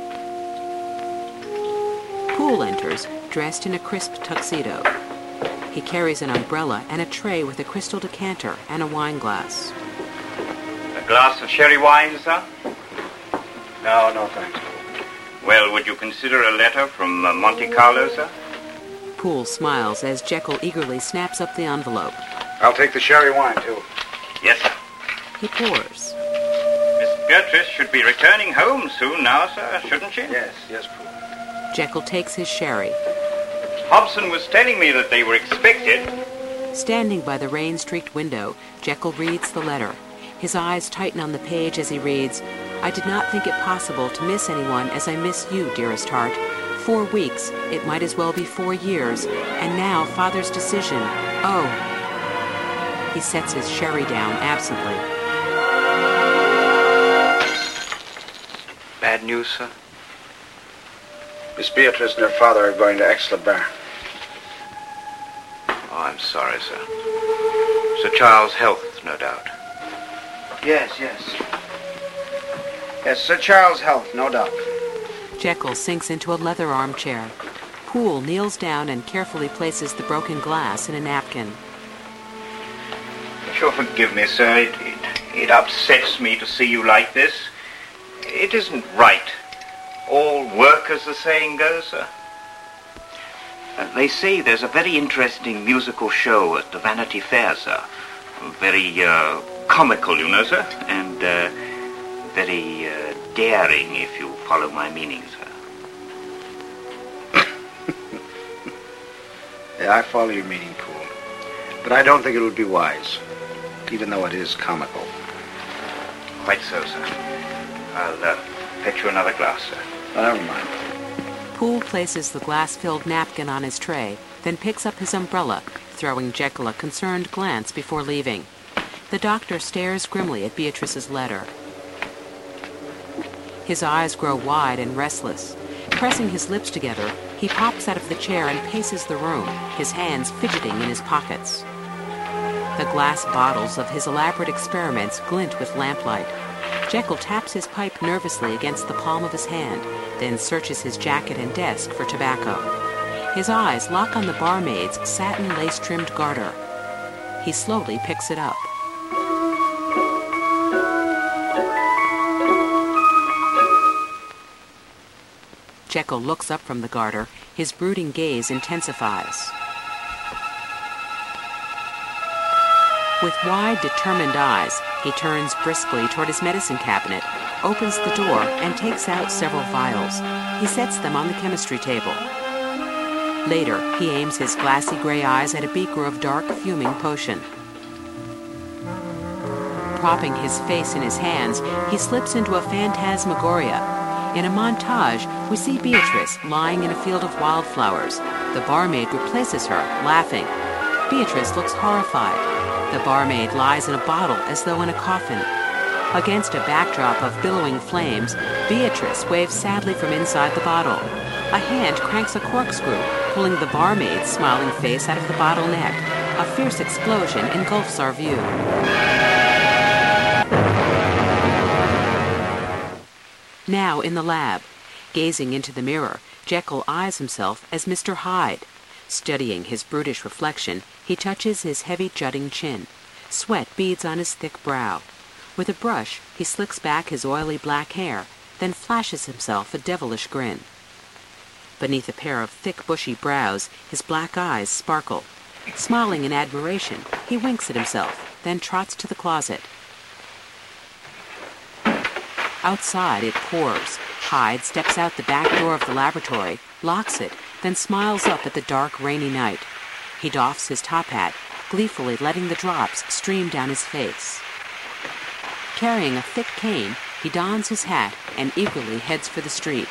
Poole enters, dressed in a crisp tuxedo. He carries an umbrella and a tray with a crystal decanter and a wine glass. A glass of sherry wine, sir? No, no, thanks. Well, would you consider a letter from uh, Monte Carlo, sir? Poole smiles as Jekyll eagerly snaps up the envelope. I'll take the sherry wine, too. Yes, sir. He pours. Miss Beatrice should be returning home soon now, sir, shouldn't she? Yes, yes, Poole. Jekyll takes his sherry. Hobson was telling me that they were expected. Standing by the rain-streaked window, Jekyll reads the letter. His eyes tighten on the page as he reads, I did not think it possible to miss anyone as I miss you, dearest heart. Four weeks, it might as well be four years, and now Father's decision. Oh. He sets his sherry down absently. Bad news, sir? Miss Beatrice and her father are going to Aix-les-Bains. Oh, I'm sorry, sir. Sir Charles' health, no doubt. Yes, yes. Yes, Sir Charles' health, no doubt. Jekyll sinks into a leather armchair. Poole kneels down and carefully places the broken glass in a napkin. You'll forgive me, sir. It, it, it upsets me to see you like this. It isn't right. All work, as the saying goes, sir. Uh, they say there's a very interesting musical show at the Vanity Fair, sir. Very uh, comical, you know, sir, and uh, very uh, daring, if you follow my meaning, sir. Yeah, I follow your meaning, Poole. But I don't think it would be wise, even though it is comical. Quite so, sir. I'll uh, fetch you another glass, sir. Oh, never mind. Poole places the glass-filled napkin on his tray, then picks up his umbrella, throwing Jekyll a concerned glance before leaving. The doctor stares grimly at Beatrice's letter. His eyes grow wide and restless. Pressing his lips together, he pops out of the chair and paces the room, his hands fidgeting in his pockets. The glass bottles of his elaborate experiments glint with lamplight. Jekyll taps his pipe nervously against the palm of his hand, then searches his jacket and desk for tobacco. His eyes lock on the barmaid's satin lace-trimmed garter. He slowly picks it up. Jekyll looks up from the garter. His brooding gaze intensifies. With wide, determined eyes, he turns briskly toward his medicine cabinet, opens the door, and takes out several vials. He sets them on the chemistry table. Later, he aims his glassy gray eyes at a beaker of dark, fuming potion. Propping his face in his hands, he slips into a phantasmagoria. In a montage, we see Beatrice lying in a field of wildflowers. The barmaid replaces her, laughing. Beatrice looks horrified. The barmaid lies in a bottle as though in a coffin. Against a backdrop of billowing flames, Beatrice waves sadly from inside the bottle. A hand cranks a corkscrew, pulling the barmaid's smiling face out of the bottleneck. A fierce explosion engulfs our view. Now in the lab, gazing into the mirror, Jekyll eyes himself as Mister Hyde. Studying his brutish reflection, he touches his heavy jutting chin. Sweat beads on his thick brow. With a brush, he slicks back his oily black hair, then flashes himself a devilish grin. Beneath a pair of thick, bushy brows, his black eyes sparkle. Smiling in admiration, he winks at himself, then trots to the closet. Outside, it pours. Hyde steps out the back door of the laboratory, locks it, then smiles up at the dark, rainy night. He doffs his top hat, gleefully letting the drops stream down his face. Carrying a thick cane, he dons his hat and eagerly heads for the street.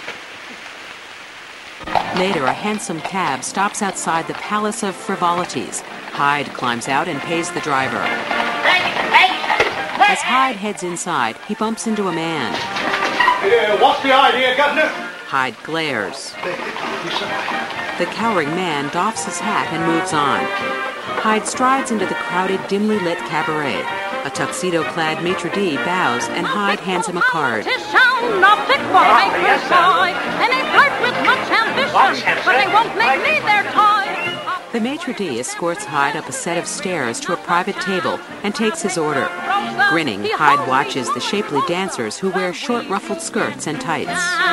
Later, a handsome cab stops outside the Palace of Frivolities. Hyde climbs out and pays the driver. As Hyde heads inside, he bumps into a man. Yeah, what's the idea, Governor? Hyde glares. The cowering man doffs his hat and moves on. Hyde strides into the crowded, dimly lit cabaret. A tuxedo-clad maitre d' bows, and Hyde hands him a card. The maitre d' escorts Hyde up a set of stairs to a private table and takes his order. Grinning, Hyde watches the shapely dancers who wear short ruffled skirts and tights.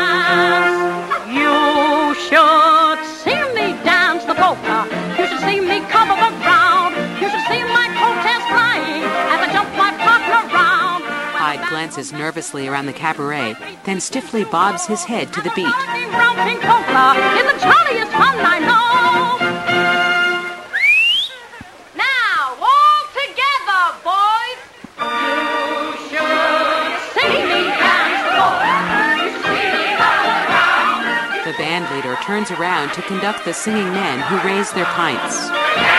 You should see me dance the polka. You should see me cover the ground. You should see my coattails flying as I jump my partner round. Hyde glances nervously around the cabaret, then stiffly bobs his head to the beat. Romping polka is the jolliest fun I know. Now, all together, boys. You should see me dance the polka. You should see me cover the ground. The band leader turns around to conduct the singing men who raise their pints.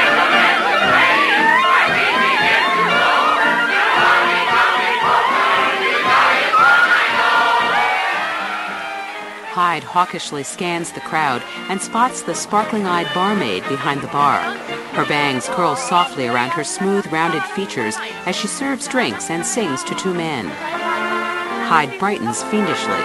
Hyde hawkishly scans the crowd and spots the sparkling-eyed barmaid behind the bar. Her bangs curl softly around her smooth, rounded features as she serves drinks and sings to two men. Hyde brightens fiendishly.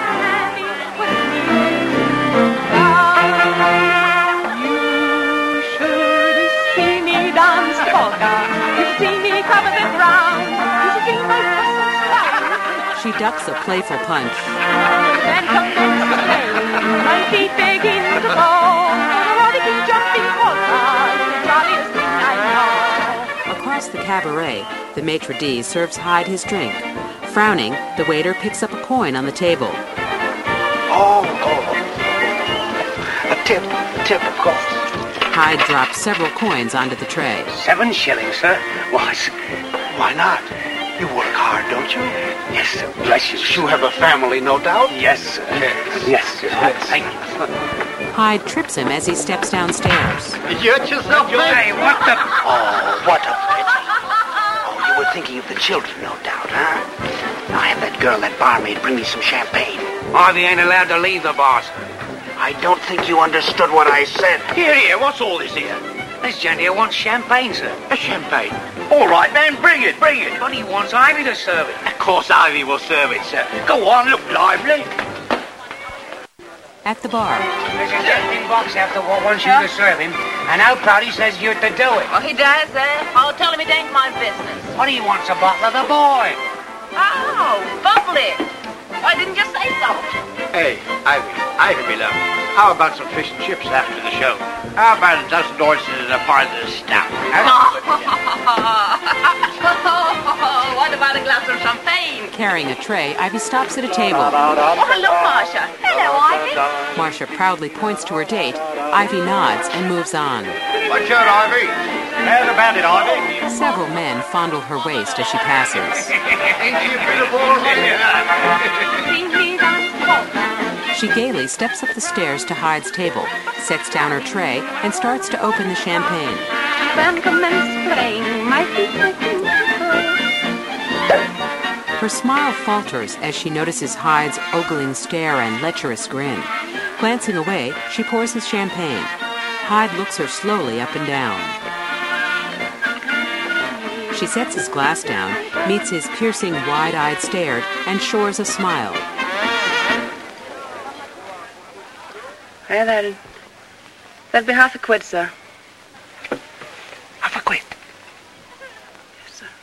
You should see me dance the polka. You should see me cover the ground. You should see my muscles fly. She ducks a playful punch. Then commence to play. My feet begin to go. The rollicking, jumping polka is the jolliest thing I know. Across the cabaret, the maitre d' serves Hyde his drink. Frowning, the waiter picks up a coin on the table. Oh, oh. A tip, a tip, of course. Hyde drops several coins onto the tray. Seven shillings, sir? Why, why not? You work hard, don't you? Yes, sir. Bless you. You have a family, no doubt? Yes, sir. Yes, yes sir. Yes. Thank you. Hyde trips him as he steps downstairs. You hurt yourself, Hey, what the... Oh, what a pity. Oh, you were thinking of the children, no doubt, huh? Now, have that girl, that barmaid, bring me some champagne. Harvey ain't allowed to leave the boss. I don't think you understood what I said. Here, here, what's all this here? This gent here wants champagne, sir. A champagne? All right, then, bring it, bring it. But he wants Ivy to serve it. Of course Ivy will serve it, sir. Go on, look lively. At the bar. There's a empty box after what wants you to serve him, and how proud he says you're to do it. Well, he does, eh? I'll tell him it ain't my business. What he wants a bottle of the boy. Oh, bubbly. Why didn't you say so? Hey, Ivy, Ivy, me love. How about some fish and chips after the show? How about a dozen oysters and a pint of stout? What about a glass of champagne? Carrying a tray, Ivy stops at a table. Oh, hello, Marcia. Hello, Ivy. Marcia proudly points to her date. Ivy nods and moves on. Watch out, Ivy. There's a bandit, Ivy. Several men fondle her waist as she passes. Ain't she beautiful? She gaily steps up the stairs to Hyde's table, sets down her tray, and starts to open the champagne. Band commence playing, my feet. Her smile falters as she notices Hyde's ogling stare and lecherous grin. Glancing away, she pours his champagne. Hyde looks her slowly up and down. She sets his glass down, meets his piercing, wide-eyed stare, and shores a smile. Hey, that'll... That'll be half a quid, sir. Half a quid? Yes, sir.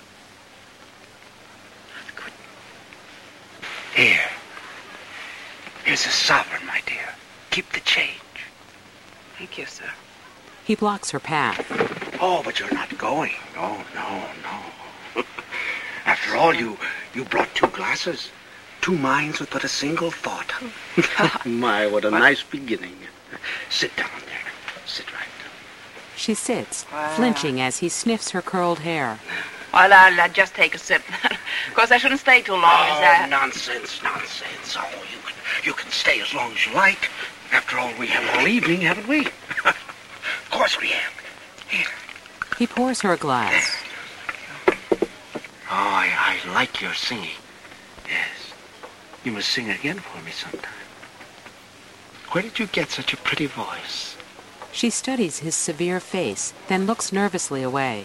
Half a quid. Here. Here's a sovereign, my dear. Keep the change. Thank you, sir. He blocks her path. Oh, but you're not going. No, no, no. After all, you you brought two glasses. Two minds with but a single thought. My, what a nice beginning. Sit down there. Sit right down. She sits, flinching as he sniffs her curled hair. Well, I'll uh, just take a sip. Of course, I shouldn't stay too long. Oh, as, uh... nonsense, nonsense. Oh, you can, you can stay as long as you like. After all, we have all evening, haven't we? Of course we have. Here. He pours her a glass. Oh, I, I like your singing. Yes. You must sing again for me sometime. Where did you get such a pretty voice? She studies his severe face, then looks nervously away.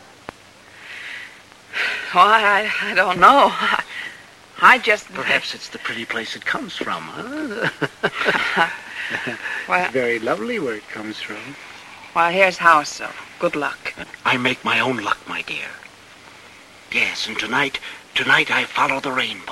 Oh, I, I don't know. I, I just... Perhaps it's the pretty place it comes from, huh? Well, it's very lovely where it comes from. Well, here's how, so. Good luck. I make my own luck, my dear. Yes, and tonight, tonight I follow the rainbow.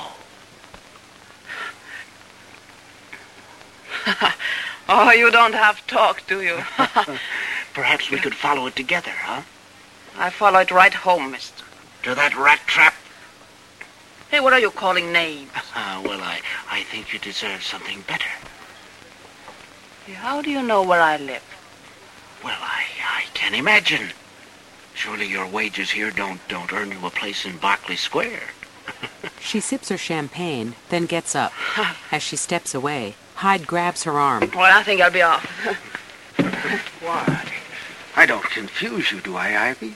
Oh, you don't have talk, do you? Perhaps we could follow it together, huh? I follow it right home, mister. To that rat trap? Hey, what are you calling names? Uh, well, I, I think you deserve something better. How do you know where I live? Well, I, I can imagine. Surely your wages here don't, don't earn you a place in Berkeley Square. She sips her champagne, then gets up. As she steps away, Hyde grabs her arm. Well, I think I'll be off. Why? I don't confuse you, do I, Ivy?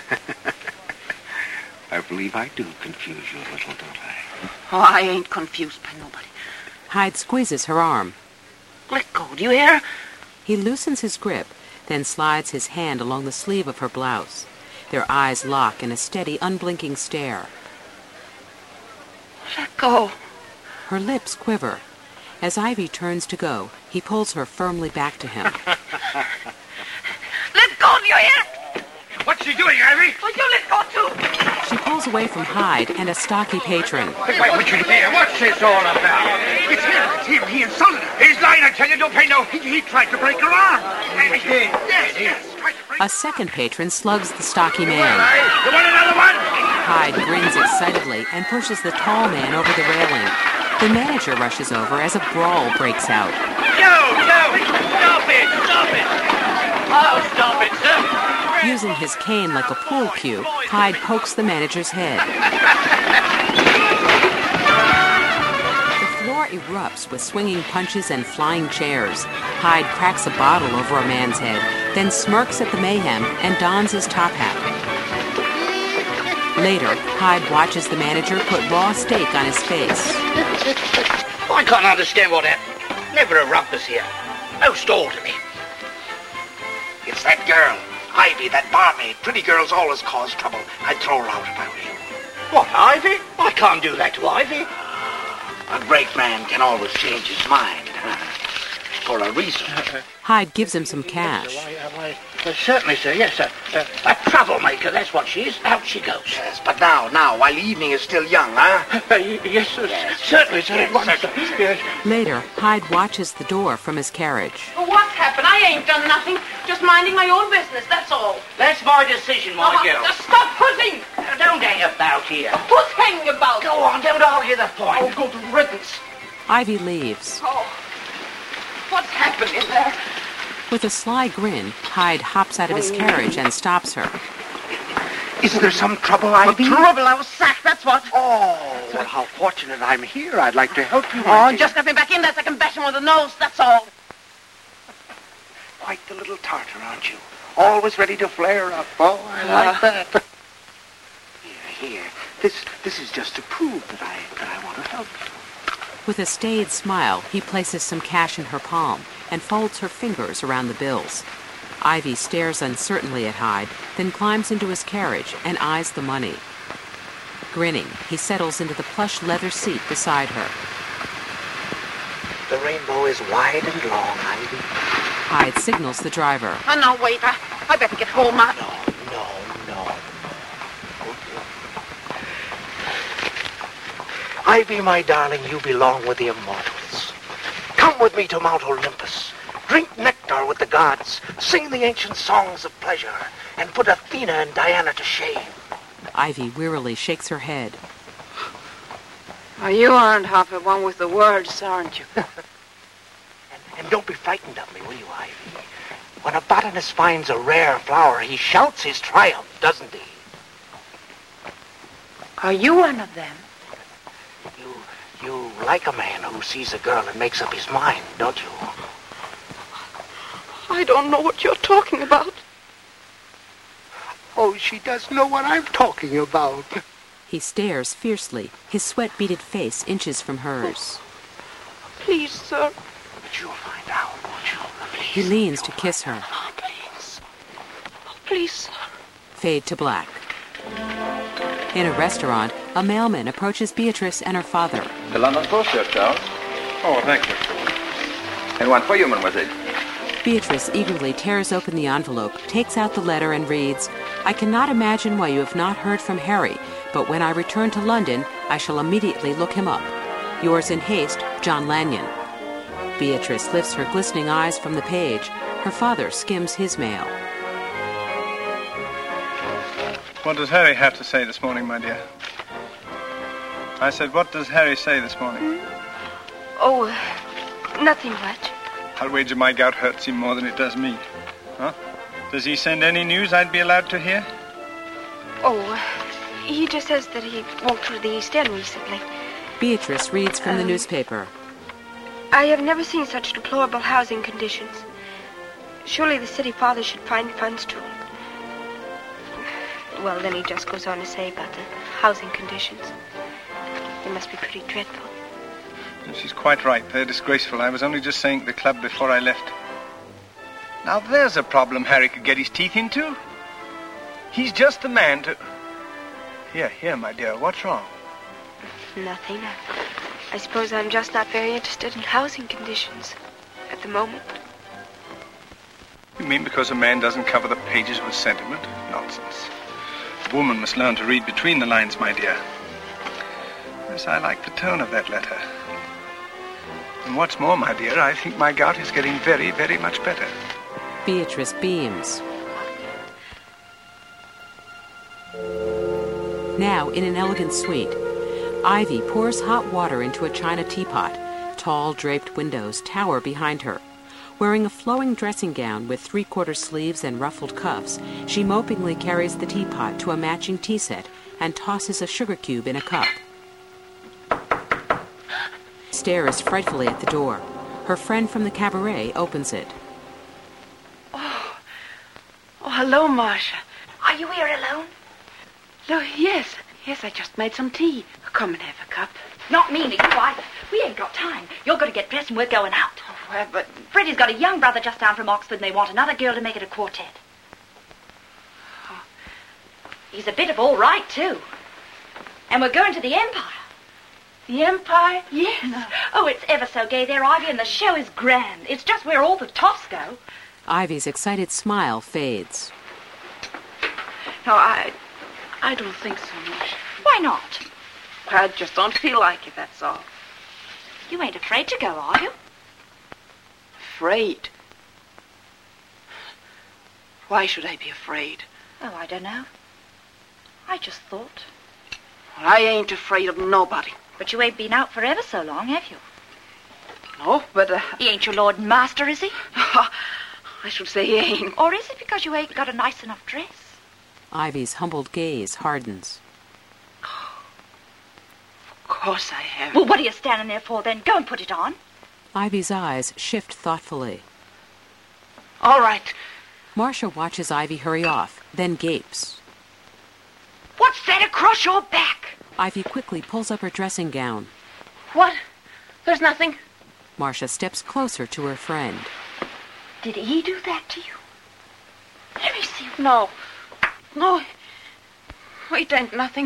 I believe I do confuse you a little, don't I? Oh, I ain't confused by nobody. Hyde squeezes her arm. Let go, do you hear? He loosens his grip, then slides his hand along the sleeve of her blouse. Their eyes lock in a steady, unblinking stare. Let go. Her lips quiver. As Ivy turns to go, he pulls her firmly back to him. Let go, do you hear? What's she doing, Ivy? Well, you let go, too. She pulls away from Hyde and a stocky patron. Wait, wait, you here? What's this all about? It's him, it's him. He insulted her. He's lying, I tell you. Don't pay no. He, he tried to break her arm. Yes, yes, yes. Tried to break A second patron slugs the stocky man. You want another one? Hyde grins excitedly and pushes the tall man over the railing. The manager rushes over as a brawl breaks out. Joe, Joe, stop it, stop it. Oh, stop it, sir. Using his cane like a pool cue, Hyde pokes the manager's head. The floor erupts with swinging punches and flying chairs. Hyde cracks a bottle over a man's head, then smirks at the mayhem and dons his top hat. Later, Hyde watches the manager put raw steak on his face. I can't understand what happened. Never a rumpus here. No stall to me. It's that girl, Ivy, that barmaid. Pretty girls always cause trouble. I'd throw her out if I were you. What, Ivy? I can't do that to Ivy. A great man can always change his mind. For a reason. Hyde gives him some cash. Why, uh, why, uh, certainly, sir, yes, sir. Uh, a troublemaker, that's what she is. Out she goes. Yes, but now, now, while the evening is still young, huh? Uh, yes, sir. Yes. Certainly, sir. Yes, once, sir. Yes. Later, Hyde watches the door from his carriage. Well, what's happened? I ain't done nothing. Just minding my own business, that's all. That's my decision, my oh, girl. Uh, stop pussing! Uh, don't hang about here. Who's hanging about? Go on, don't argue the point. Oh, good riddance. Ivy leaves. Oh, what's happened in there? With a sly grin, Hyde hops out of his carriage and stops her. Is there some trouble, Ivy? Trouble, I was sacked, that's what. Oh, well, how fortunate I'm here. I'd like to help you. Oh, just let me back in there so I can bash him with the nose, that's all. Quite the little tartar, aren't you? Always ready to flare up. Oh, I like uh, that. Here, here. This, this is just to prove that I, that I want to help you. With a staid smile, he places some cash in her palm and folds her fingers around the bills. Ivy stares uncertainly at Hyde, then climbs into his carriage and eyes the money. Grinning, he settles into the plush leather seat beside her. The rainbow is wide and long, Ivy. Hyde signals the driver. Oh, no, wait. I, I better get home. I... No, no, no. Ivy, my darling, you belong with the immortals. Come with me to Mount Olympus. Drink nectar with the gods. Sing the ancient songs of pleasure. And put Athena and Diana to shame. Ivy wearily shakes her head. Oh, you aren't half at one with the words, aren't you? and, and don't be frightened of me, will you, Ivy? When a botanist finds a rare flower, he shouts his triumph, doesn't he? Are you one of them? You, you like a man who sees a girl and makes up his mind, don't you? I don't know what you're talking about. Oh, she does know what I'm talking about. He stares fiercely, his sweat-beaded face inches from hers. Please, sir. But you'll find out, won't you? Please. He leans to kiss her. Oh, please. Oh, please, sir. Fade to black. In a restaurant, a mailman approaches Beatrice and her father. The London Post, Sir Charles. Oh, thank you. And one for you, mademoiselle. Beatrice eagerly tears open the envelope, takes out the letter, and reads, I cannot imagine why you have not heard from Harry, but when I return to London, I shall immediately look him up. Yours in haste, John Lanyon. Beatrice lifts her glistening eyes from the page. Her father skims his mail. What does Harry have to say this morning, my dear? I said, what does Harry say this morning? Oh, uh, nothing much. I'll wager my gout hurts him more than it does me. Huh? Does he send any news I'd be allowed to hear? Oh, uh, he just says that he walked through the East End recently. Beatrice reads from um, the newspaper. I have never seen such deplorable housing conditions. Surely the city father should find funds to... Well, then he just goes on to say about the housing conditions. They must be pretty dreadful. She's quite right. They're disgraceful. I was only just saying at the club before I left. Now, there's a problem Harry could get his teeth into. He's just the man to... Here, here, my dear. What's wrong? Nothing. I, I suppose I'm just not very interested in housing conditions at the moment. You mean because a man doesn't cover the pages with sentiment? Nonsense. A woman must learn to read between the lines, my dear. Yes, I like the tone of that letter. And what's more, my dear, I think my gout is getting very, very much better. Beatrice beams. Now, in an elegant suite, Ivy pours hot water into a china teapot. Tall, draped windows tower behind her. Wearing a flowing dressing gown with three-quarter sleeves and ruffled cuffs, she mopingly carries the teapot to a matching tea set and tosses a sugar cube in a cup. Stares frightfully at the door. Her friend from the cabaret opens it. Oh, oh hello, Marcia. Are you here alone? No, yes. Yes, I just made some tea. Come and have a cup. Not me, you either. We ain't got time. You're going to get dressed and we're going out. Oh, well, but... Freddie's got a young brother just down from Oxford and they want another girl to make it a quartet. Oh. He's a bit of all right, too. And we're going to the Empire. The Empire? Yes. No. Oh, it's ever so gay there, Ivy, and the show is grand. It's just where all the toffs go. Ivy's excited smile fades. No, I... I don't think so much. Why not? I just don't feel like it, that's all. You ain't afraid to go, are you? Afraid? Why should I be afraid? Oh, I don't know. I just thought. Well, I ain't afraid of nobody. But you ain't been out for ever so long, have you? No, but... Uh, he ain't your lord and master, is he? I should say he ain't. Or is it because you ain't got a nice enough dress? Ivy's humbled gaze hardens. Of course I have. Well, what are you standing there for, then? Go and put it on. Ivy's eyes shift thoughtfully. All right. Marcia watches Ivy hurry off, then gapes. What's that across your back? Ivy quickly pulls up her dressing gown. What? There's nothing. Marcia steps closer to her friend. Did he do that to you? Let me see. No. No. It ain't nothing.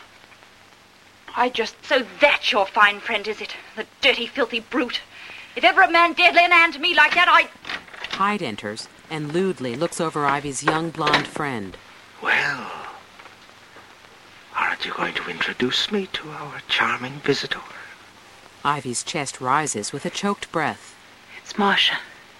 I just... So that's your fine friend, is it? The dirty, filthy brute. If ever a man dared lay an hand to me like that, I'd... Hyde enters and lewdly looks over Ivy's young blonde friend. Well, aren't you going to introduce me to our charming visitor? Ivy's chest rises with a choked breath. It's Marcia.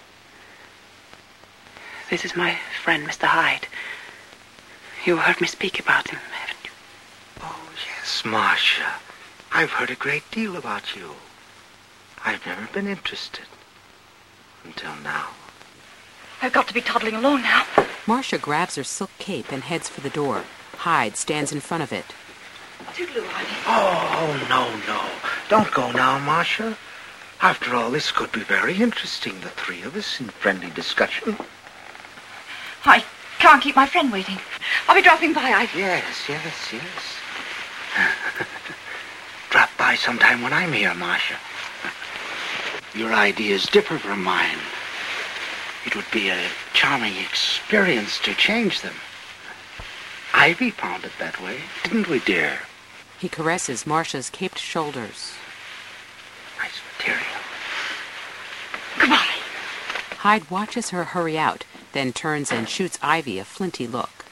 This is my friend, Mister Hyde. You heard me speak about him, haven't you? Oh, yes, Marcia. I've heard a great deal about you. I've never been interested. Until now. I've got to be toddling along now. Marcia grabs her silk cape and heads for the door. Hyde stands in front of it. Toodaloo, Ivy. Oh, no, no. Don't go now, Marcia. After all, this could be very interesting, the three of us in friendly discussion. I can't keep my friend waiting. I'll be dropping by, Ivy. Yes, yes, yes. Drop by sometime when I'm here, Marcia. Your ideas differ from mine. It would be a charming experience to change them. Ivy found it that way, didn't we, dear? He caresses Marcia's caped shoulders. Nice material. Goodbye. Hyde watches her hurry out, then turns and shoots Ivy a flinty look.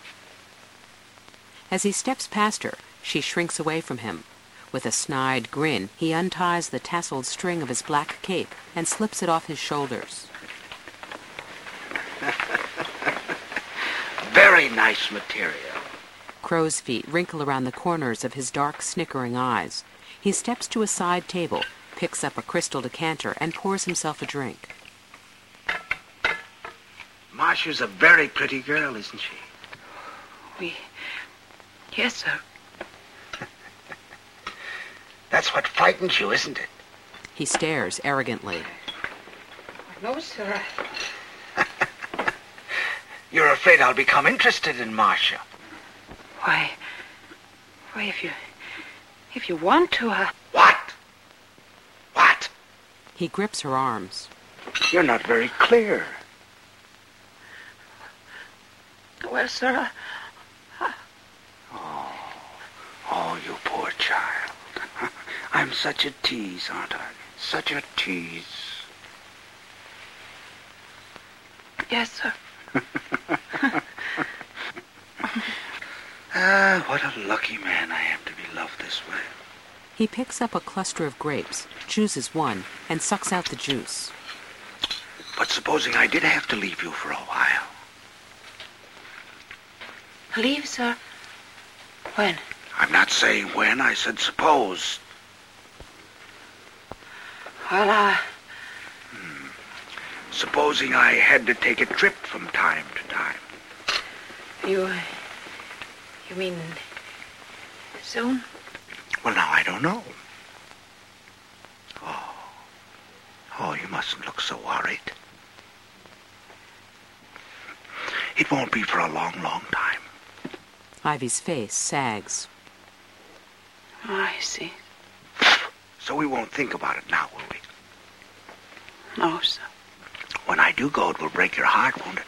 As he steps past her, she shrinks away from him. With a snide grin, he unties the tasseled string of his black cape and slips it off his shoulders. Very nice material. Crow's feet wrinkle around the corners of his dark, snickering eyes. He steps to a side table, picks up a crystal decanter, and pours himself a drink. Marcia's a very pretty girl, isn't she? We... Yes, sir. That's what frightens you, isn't it? He stares arrogantly. No, sir. You're afraid I'll become interested in Marcia. Why... Why, if you... If you want to, uh... What? What? He grips her arms. You're not very clear. Well, sir, I... Oh, oh, you poor child. I'm such a tease, aren't I? Such a tease. Yes, sir. Ah, what a lucky man I am to be loved this way. He picks up a cluster of grapes, chooses one, and sucks out the juice. But supposing I did have to leave you for a while. Leave, sir? When? I'm not saying when. I said suppose. Well, I... Hmm. Supposing I had to take a trip from time to time. You... You mean... soon? Well, now, I don't know. Oh. Oh, you mustn't look so worried. It won't be for a long, long time. Ivy's face sags. Oh, I see. So we won't think about it now, will we? No, sir. When I do go, it will break your heart, won't it?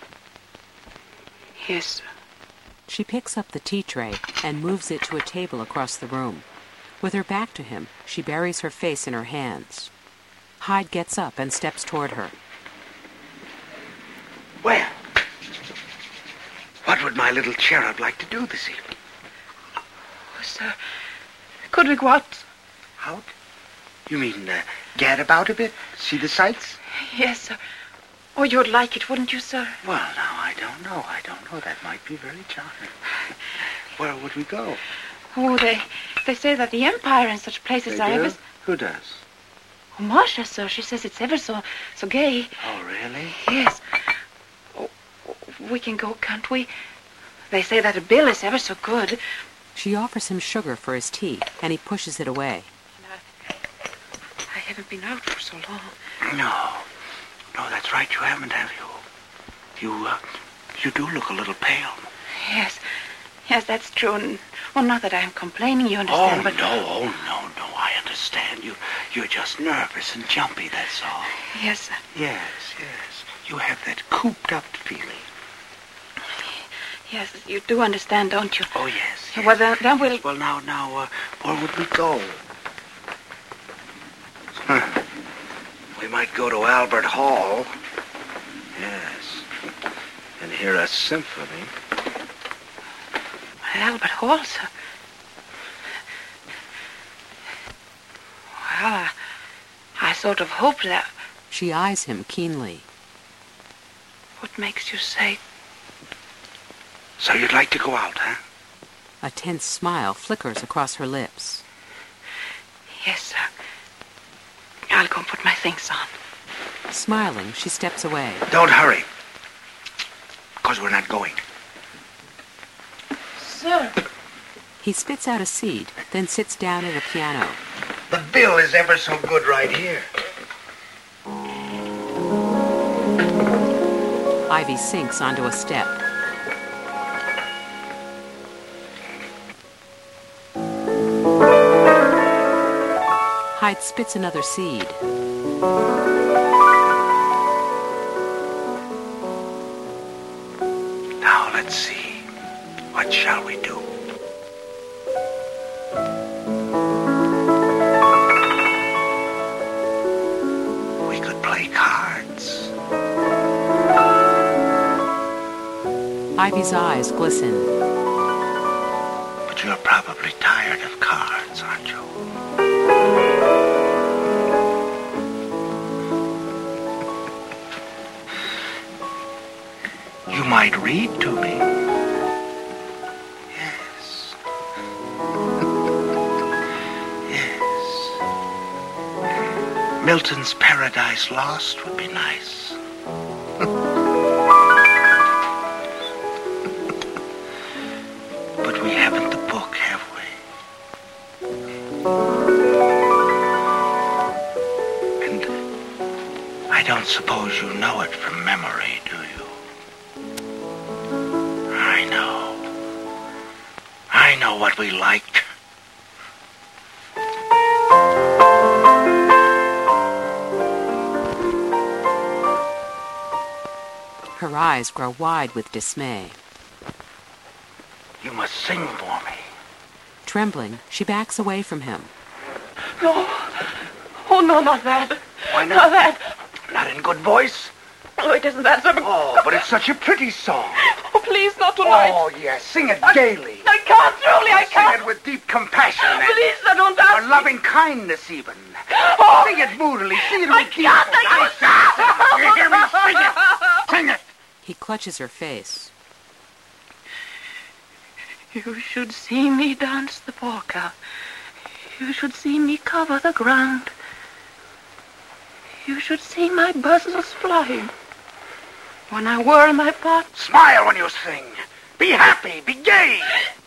Yes, sir. She picks up the tea tray and moves it to a table across the room. With her back to him, she buries her face in her hands. Hyde gets up and steps toward her. Well, what would my little cherub like to do this evening? Oh, sir, could we go out? Out? You mean uh, gad about a bit? See the sights? Yes, sir. Oh, you'd like it, wouldn't you, sir? Well, now, I don't know. I don't know. That might be very charming. Where would we go? Oh, they they say that the Empire and such places They are do? ever... Who does? Oh, Marcia, sir, she says it's ever so, so gay. Oh, really? Yes. Oh, we can go, can't we? They say that a bill is ever so good. She offers him sugar for his tea, and he pushes it away. I haven't been out for so long. No. No, that's right. You haven't, have you? You, uh, you do look a little pale. Yes. Yes, that's true. And, well, not that I'm complaining, you understand, oh, but... no, oh, no, no, I understand. You, you're just nervous and jumpy, that's all. Yes, sir. Yes, yes. You have that cooped-up feeling. Yes, you do understand, don't you? Oh, yes, yes. Well, then, then we'll... Well, now, now, uh, where would we go? Huh. We might go to Albert Hall. Yes. And hear a symphony. Albert Hall, sir. Well, I, I sort of hoped that... She eyes him keenly. What makes you say... So you'd like to go out, huh? A tense smile flickers across her lips. Yes, sir. I'll go and put my things on. Smiling, she steps away. Don't hurry. Because we're not going. Sir. He spits out a seed, then sits down at a piano. The bill is ever so good right here. Ivy sinks onto a step. Hyde spits another seed. Now, let's see. What shall we do? We could play cards. Ivy's eyes glisten. But you're probably tired of cards, aren't you? You might read to me. Yes. Yes. Milton's Paradise Lost would be nice. But we haven't the book, have we? And I don't suppose you know it from memory, do you? I know. I know what we liked. Her eyes grow wide with dismay. You must sing for me. Trembling, she backs away from him. No. Oh, no, not that. Why not? Not that. Not in good voice? Oh, it isn't that, sir. But... Oh, but it's such a pretty song. Oh, please, not tonight. Oh, yes. Sing it I, gaily. I can't, truly, I can't. Sing it with deep compassion. Oh, please, sir, don't ask Or loving kindness, even. Oh. Sing it moodily. Sing it I with deep... can't, I can't. You hear me? Sing it. Sing it. He clutches her face. You should see me dance the polka. You should see me cover the ground. You should see my buzzers flying when I whirl my pot. Smile when you sing. Be happy. Be gay.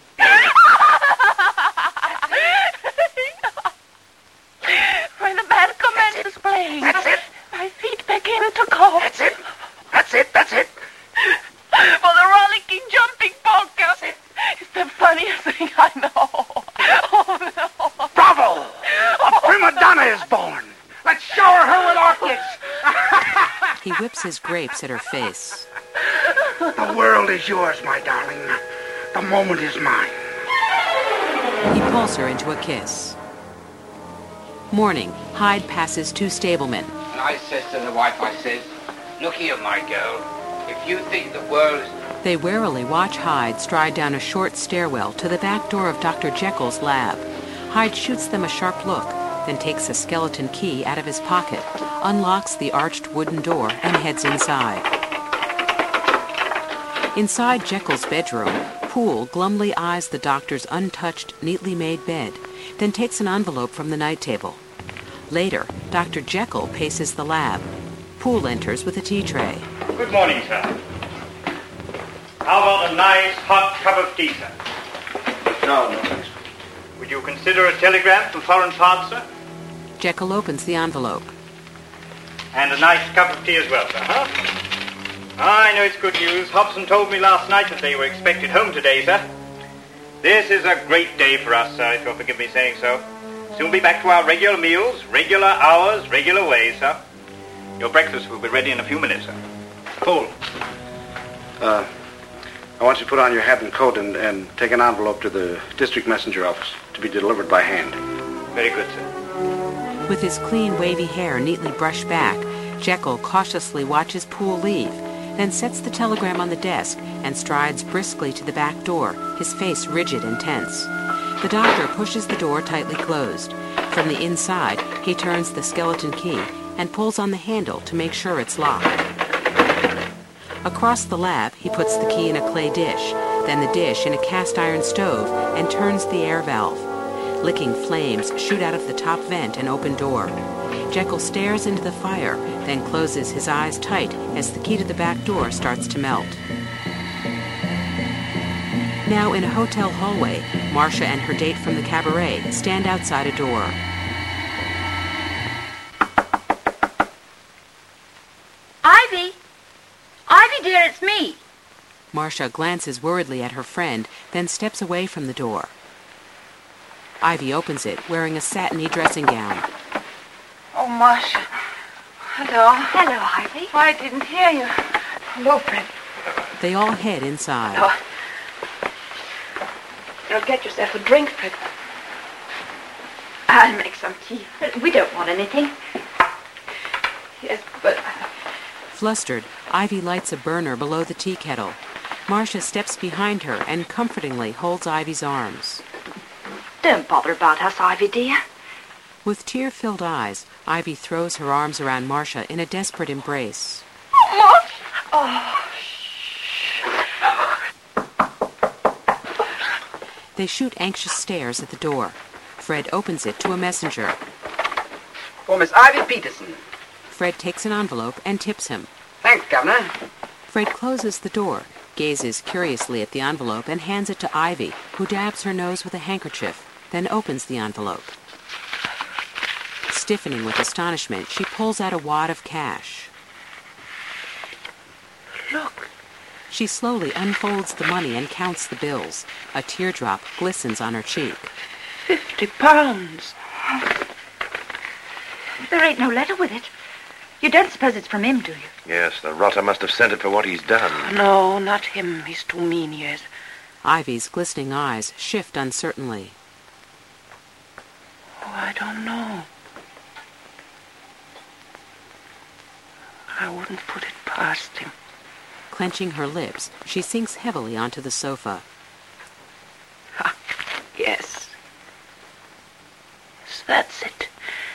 When the band commences playing, That's it. my feet begin to go. That's it. That's it. That's it. For the rollicking, jumping polka. It's the funniest thing I know. Oh, no. Bravo! A prima donna is born. Let's shower her with orchids. He whips his grapes at her face. The world is yours, my darling. The moment is mine. He pulls her into a kiss. Morning, Hyde passes two stablemen. And I says to the wife, I says, look here, my girl. If you think the world is... They warily watch Hyde stride down a short stairwell to the back door of Doctor Jekyll's lab. Hyde shoots them a sharp look, then takes a skeleton key out of his pocket, unlocks the arched wooden door, and heads inside. Inside Jekyll's bedroom, Poole glumly eyes the doctor's untouched, neatly made bed, then takes an envelope from the night table. Later, Doctor Jekyll paces the lab. Poole enters with a tea tray. Good morning, sir. How about a nice hot cup of tea, sir? No, no, thanks. Would you consider a telegram from foreign parts, sir? Jekyll opens the envelope. And a nice cup of tea as well, sir, huh? I know it's good news. Hobson told me last night that they were expected home today, sir. This is a great day for us, sir, if you'll forgive me saying so. Soon be back to our regular meals, regular hours, regular ways, sir. Your breakfast will be ready in a few minutes, sir. Poole. Uh, I want you to put on your hat and coat and, and take an envelope to the district messenger office to be delivered by hand. Very good, sir. With his clean, wavy hair neatly brushed back, Jekyll cautiously watches Poole leave, then sets the telegram on the desk and strides briskly to the back door, his face rigid and tense. The doctor pushes the door tightly closed. From the inside, he turns the skeleton key and pulls on the handle to make sure it's locked. Across the lab, he puts the key in a clay dish, then the dish in a cast-iron stove, and turns the air valve. Licking flames shoot out of the top vent and open door. Jekyll stares into the fire, then closes his eyes tight as the key to the back door starts to melt. Now in a hotel hallway, Marcia and her date from the cabaret stand outside a door. Ivy! Ivy, dear, it's me. Marcia glances worriedly at her friend, then steps away from the door. Ivy opens it, wearing a satiny dressing gown. Oh, Marcia. Hello. Hello, Ivy. Oh, I didn't hear you. Hello, Fred. They all head inside. Oh. You'll get yourself a drink, Fred. I'll make some tea. We don't want anything. Yes, but... Flustered, Ivy lights a burner below the tea kettle. Marcia steps behind her and comfortingly holds Ivy's arms. Don't bother about us, Ivy, dear. With tear-filled eyes, Ivy throws her arms around Marcia in a desperate embrace. Oh, Marcia! Oh. They shoot anxious stares at the door. Fred opens it to a messenger. For Miss Ivy Peterson. Fred takes an envelope and tips him. Thanks, Governor. Fred closes the door, gazes curiously at the envelope, and hands it to Ivy, who dabs her nose with a handkerchief, then opens the envelope. Stiffening with astonishment, she pulls out a wad of cash. Look. She slowly unfolds the money and counts the bills. A teardrop glistens on her cheek. Fifty pounds. There ain't no letter with it. You don't suppose it's from him, do you? Yes, the rotter must have sent it for what he's done. No, not him. He's too mean, he is. Ivy's glistening eyes shift uncertainly. Oh, I don't know. I wouldn't put it past him. Clenching her lips, she sinks heavily onto the sofa. Ah, yes. Yes, that's it.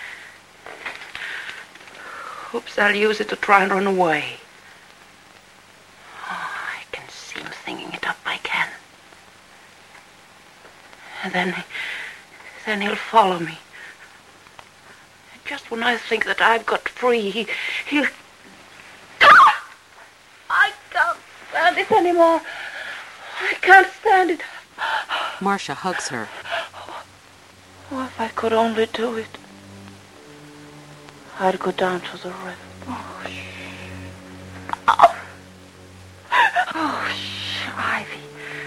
Hopes I'll use it to try and run away. Oh, I can see him thinking it up, I can. And then, then he'll follow me. Just when I think that I've got free, he, he'll... I can't stand it anymore. I can't stand it. Marcia hugs her. Oh, if I could only do it. I'd go down to the river. Oh, shh. Oh, oh shh, Ivy.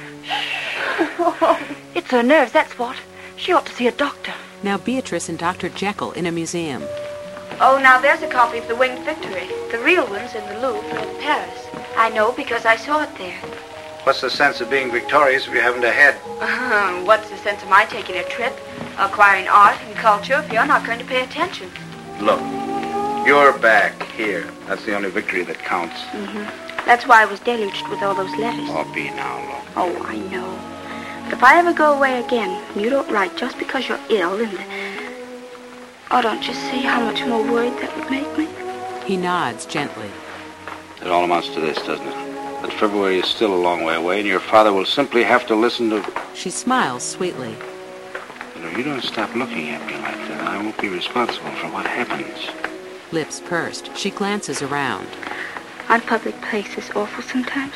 Shh. It's her nerves, that's what. She ought to see a doctor. Now Beatrice and Doctor Jekyll in a museum. Oh, now there's a copy of The Winged Victory. The real one's in the Louvre in Paris. I know because I saw it there. What's the sense of being victorious if you haven't a head? Uh, what's the sense of my taking a trip, acquiring art and culture if you're not going to pay attention? Look, you're back here. That's the only victory that counts. Mm-hmm. That's why I was deluged with all those letters. Oh, be now, look. Oh, I know. But if I ever go away again, you don't write just because you're ill and... Oh, don't you see how much more worried that would make me? He nods gently. It all amounts to this, doesn't it? That February is still a long way away, and your father will simply have to listen to... She smiles sweetly. You know, you don't stop looking at me like that. I won't be responsible for what happens. Lips pursed, she glances around. Aren't public places awful sometimes?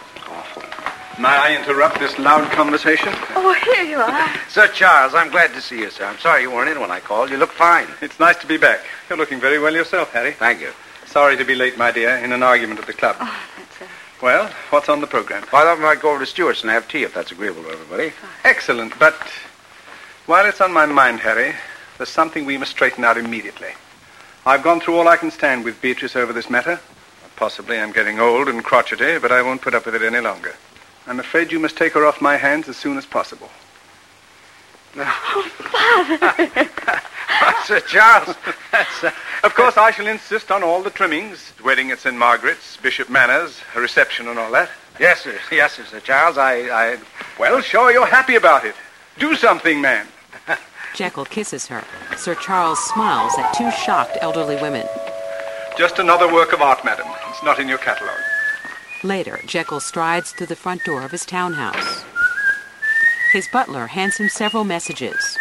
May I interrupt this loud conversation? Oh, here you are. Sir Charles, I'm glad to see you, sir. I'm sorry you weren't in when I called. You look fine. It's nice to be back. You're looking very well yourself, Harry. Thank you. Sorry to be late, my dear, in an argument at the club. Oh, that's a... Well, what's on the program? Well, I thought we might go over to Stewart's and have tea, if that's agreeable to everybody. Excellent, but while it's on my mind, Harry, there's something we must straighten out immediately. I've gone through all I can stand with Beatrice over this matter. Possibly I'm getting old and crotchety, but I won't put up with it any longer. I'm afraid you must take her off my hands as soon as possible. Oh, Father! Sir Charles. uh... Of course, I shall insist on all the trimmings. Wedding at Saint Margaret's, Bishop Manners, a reception and all that. Yes, sir. Yes, sir, Sir Charles. I, I... Well, sure, you're happy about it. Do something, man. Jekyll kisses her. Sir Charles smiles at two shocked elderly women. Just another work of art, madam. It's not in your catalogue. Later, Jekyll strides through the front door of his townhouse. His butler hands him several messages.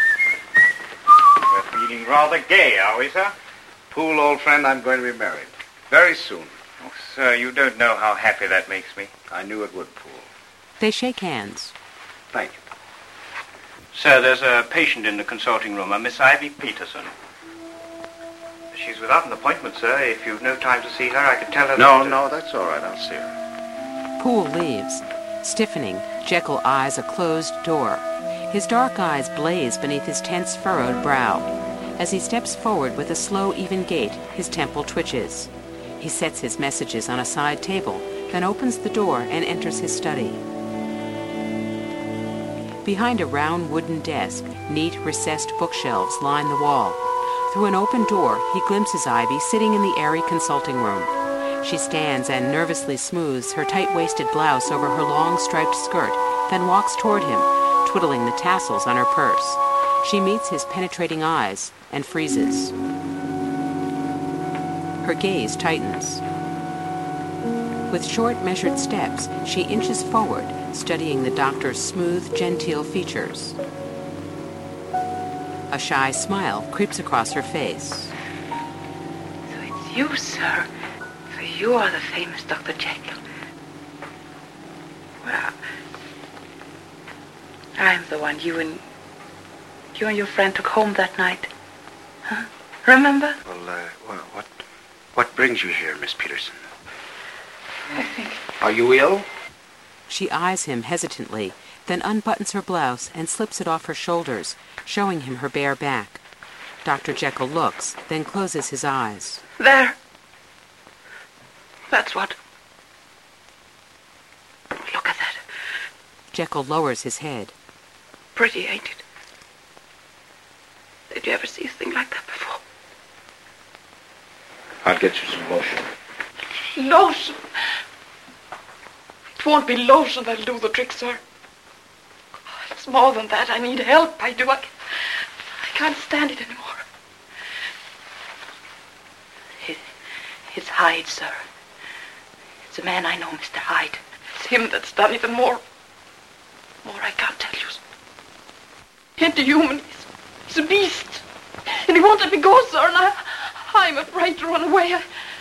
We're feeling rather gay, are we, sir? Poole, old friend, I'm going to be married. Very soon. Oh, sir, you don't know how happy that makes me. I knew it would, Poole. They shake hands. Thank you. Sir, there's a patient in the consulting room, a Miss Ivy Peterson. She's without an appointment, sir. If you've no time to see her, I could tell her No, that... no, that's all right. I'll see her. Poole leaves. Stiffening, Jekyll eyes a closed door. His dark eyes blaze beneath his tense, furrowed brow. As he steps forward with a slow, even gait, his temple twitches. He sets his messages on a side table, then opens the door and enters his study. Behind a round wooden desk, neat, recessed bookshelves line the wall. Through an open door, he glimpses Ivy sitting in the airy consulting room. She stands and nervously smooths her tight-waisted blouse over her long striped skirt, then walks toward him, twiddling the tassels on her purse. She meets his penetrating eyes and freezes. Her gaze tightens. With short, measured steps, she inches forward, studying the doctor's smooth, genteel features. A shy smile creeps across her face. So it's you, sir. So you are the famous Doctor Jekyll. Well, I'm the one you and you and your friend took home that night. Huh? Remember? Well, uh, well, what, what brings you here, Miss Peterson? I think. Are you ill? She eyes him hesitantly, then unbuttons her blouse and slips it off her shoulders, showing him her bare back. Doctor Jekyll looks, then closes his eyes. There. That's what. Look at that. Jekyll lowers his head. Pretty, ain't it? Did you ever see a thing like that before? I'll get you some lotion. Lotion? It won't be lotion that'll do the trick, sir. It's more than that. I need help. I do. I, I can't stand it anymore. His, his Hyde, sir. It's a man I know, Mister Hyde. It's him that's done even more. More I can't tell you. He ain't a human. He's, he's a beast. And he won't let me go, sir, and I, I'm afraid to run away.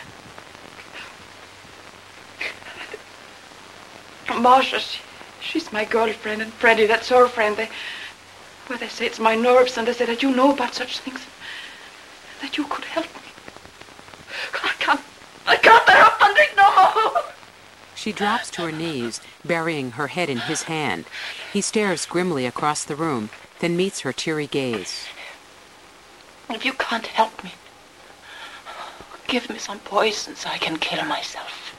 I... Marcia, she, she's my girlfriend, and Freddie, that's her friend. They, well, they say it's my nerves, and they say that you know about such things, that you could help me. I can't, I can't help Hendrik no more. She drops to her knees, burying her head in his hand. He stares grimly across the room, then meets her teary gaze. If you can't help me, give me some poison so I can kill myself.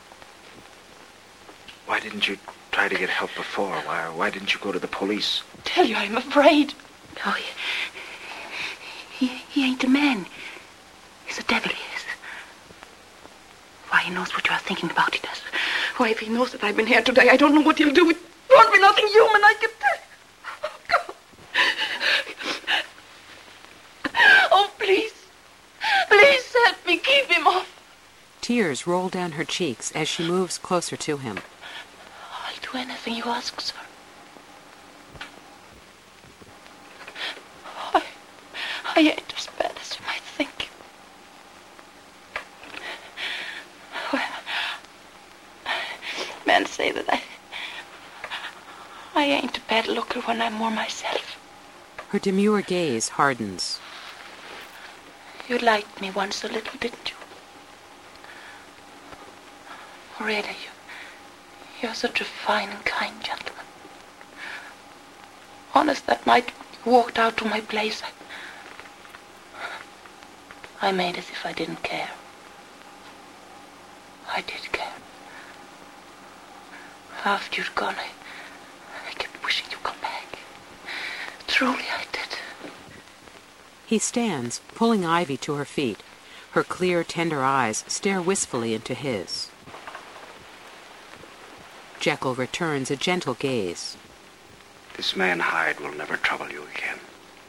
Why didn't you try to get help before? Why, why didn't you go to the police? Tell you I'm afraid. No, he, he, he ain't a man. He's a devil, he is. Why, he knows what you are thinking about, he does. Why, if he knows that I've been here today, I don't know what he'll do. It won't be nothing human, I can tell. Oh, please. Please help me keep him off. Tears roll down her cheeks as she moves closer to him. I'll do anything you ask, sir. I, I ain't as bad as you might think. Well, men say that I... I ain't a bad looker when I'm more myself. Her demure gaze hardens. You liked me once a little, didn't you? Really, you, you're such a fine and kind gentleman. Honest, that night you walked out to my place, I, I made as if I didn't care. I did care. After you'd gone, I, I kept wishing you'd come back. Truly, I did. He stands, pulling Ivy to her feet. Her clear, tender eyes stare wistfully into his. Jekyll returns a gentle gaze. This man Hyde will never trouble you again.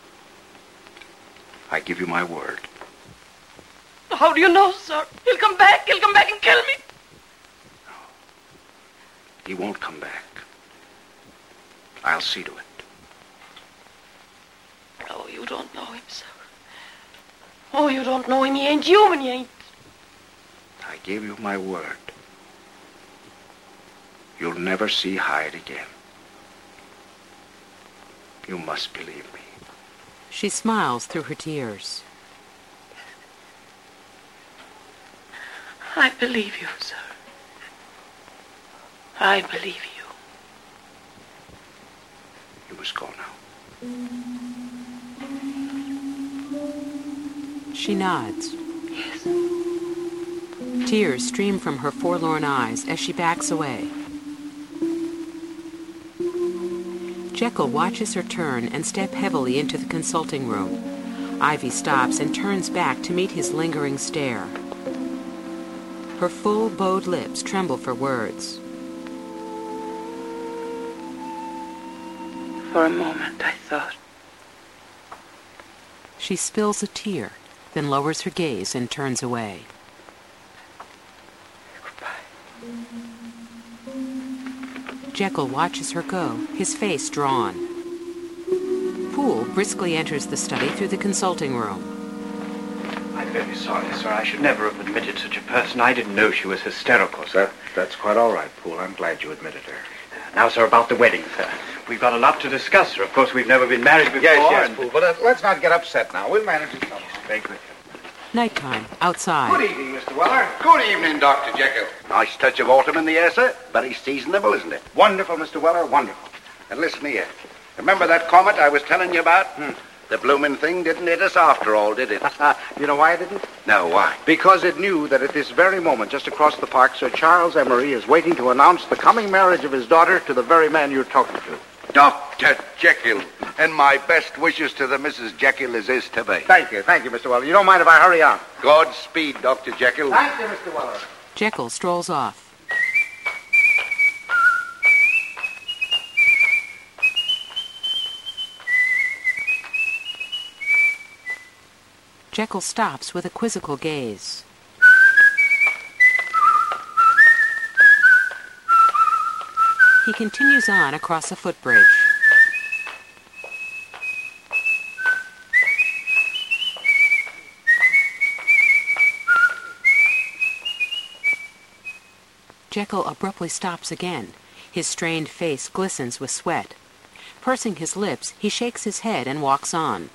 I give you my word. How do you know, sir? He'll come back. He'll come back and kill me. No. He won't come back. I'll see to it. Oh, you don't know him, sir. Oh, you don't know him. He ain't human, he ain't. I gave you my word. You'll never see Hyde again. You must believe me. She smiles through her tears. I believe you, sir. I believe you. You must go now. She nods. Yes. Tears stream from her forlorn eyes as she backs away. Jekyll watches her turn and step heavily into the consulting room. Ivy stops and turns back to meet his lingering stare. Her full, bowed lips tremble for words. For a moment, I thought. She spills a tear, then lowers her gaze and turns away. Jekyll watches her go, his face drawn. Poole briskly enters the study through the consulting room. I'm very sorry, sir. I should never have admitted such a person. I didn't know she was hysterical, sir. That, that's quite all right, Poole. I'm glad you admitted her. Now, sir, about the wedding, sir. We've got a lot to discuss, sir. Of course, we've never been married before. Yes, yes, and... Poole, but uh, let's not get upset now. We'll manage it somehow. Very good. Nighttime, outside. Good evening, Mister Weller. Good evening, Doctor Jekyll. Nice touch of autumn in the air, sir. Very seasonable, isn't it? Wonderful, Mister Weller, wonderful. And listen here. Remember that comet I was telling you about? Hmm. The blooming thing didn't hit us after all, did it? You know why it didn't? No, why? Because it knew that at this very moment, just across the park, Sir Charles Emery is waiting to announce the coming marriage of his daughter to the very man you're talking to. Doctor Jekyll. And my best wishes to the Missus Jekyll as is to be. Thank you, thank you, Mister Weller. You don't mind if I hurry on? Godspeed, Doctor Jekyll. Thank you, Mister Weller. Jekyll strolls off. Jekyll stops with a quizzical gaze. He continues on across a footbridge. Jekyll abruptly stops again. His strained face glistens with sweat. Pursing his lips, he shakes his head and walks on.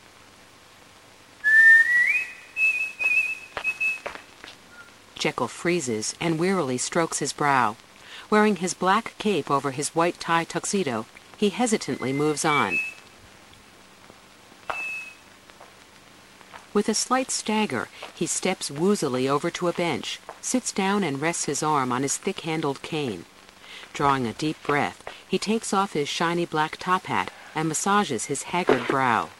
Jekyll freezes and wearily strokes his brow. Wearing his black cape over his white tie tuxedo, he hesitantly moves on. With a slight stagger, he steps woozily over to a bench, sits down and rests his arm on his thick-handled cane. Drawing a deep breath, he takes off his shiny black top hat and massages his haggard brow.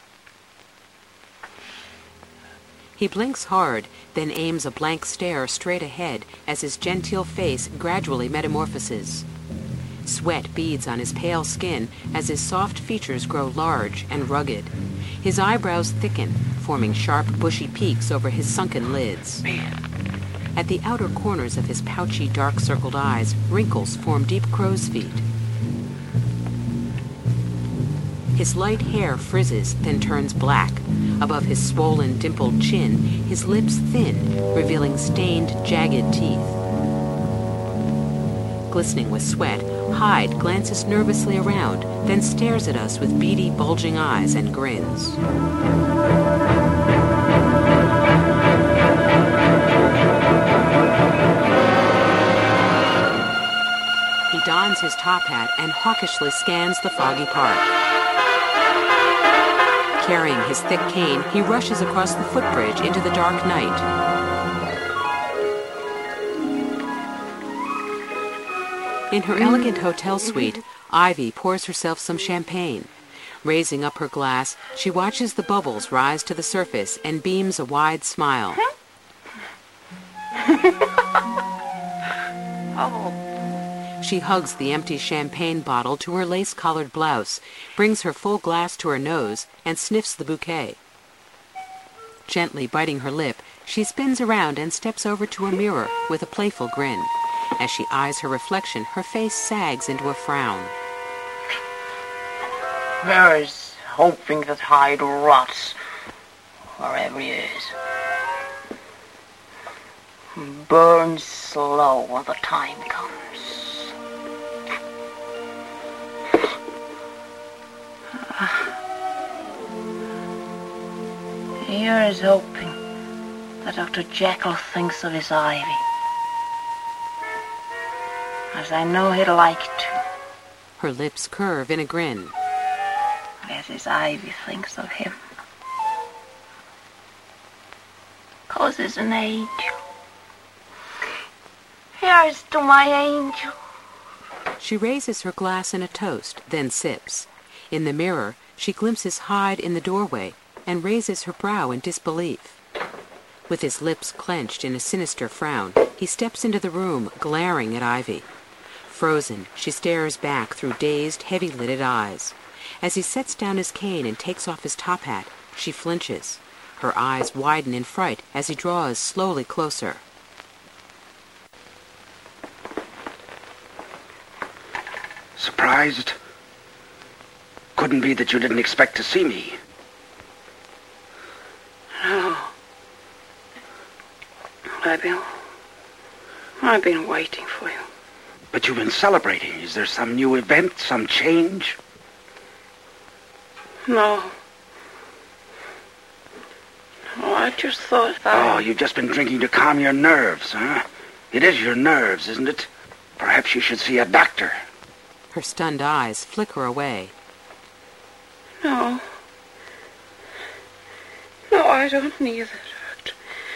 He blinks hard, then aims a blank stare straight ahead as his genteel face gradually metamorphoses. Sweat beads on his pale skin as his soft features grow large and rugged. His eyebrows thicken, forming sharp, bushy peaks over his sunken lids. At the outer corners of his pouchy, dark-circled eyes, wrinkles form deep crow's feet. His light hair frizzes, then turns black. Above his swollen, dimpled chin, his lips thin, revealing stained, jagged teeth. Glistening with sweat, Hyde glances nervously around, then stares at us with beady, bulging eyes and grins. He dons his top hat and hawkishly scans the foggy park. Carrying his thick cane, he rushes across the footbridge into the dark night. In her elegant hotel suite, Ivy pours herself some champagne. Raising up her glass, she watches the bubbles rise to the surface and beams a wide smile. Oh. She hugs the empty champagne bottle to her lace-collared blouse, brings her full glass to her nose, and sniffs the bouquet. Gently biting her lip, she spins around and steps over to a mirror with a playful grin. As she eyes her reflection, her face sags into a frown. There's hoping that Hyde rots wherever he is. Burns slow when the time comes. Here's hoping that Doctor Jekyll thinks of his Ivy, as I know he'd like to. Her lips curve in a grin. As his Ivy thinks of him. 'Cause he's an angel. Here's to my angel. She raises her glass in a toast, then sips. In the mirror, she glimpses Hyde in the doorway and raises her brow in disbelief. With his lips clenched in a sinister frown, he steps into the room, glaring at Ivy. Frozen, she stares back through dazed, heavy-lidded eyes. As he sets down his cane and takes off his top hat, she flinches. Her eyes widen in fright as he draws slowly closer. Surprised? Couldn't be that you didn't expect to see me. No. I've been... I've been waiting for you. But you've been celebrating. Is there some new event, some change? No. Oh, I just thought that... Oh, you've just been drinking to calm your nerves, huh? It is your nerves, isn't it? Perhaps you should see a doctor. Her stunned eyes flicker away. No. No, I don't need that, doctor.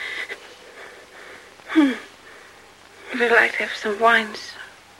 Hmm. Would you like to have some wine, sir?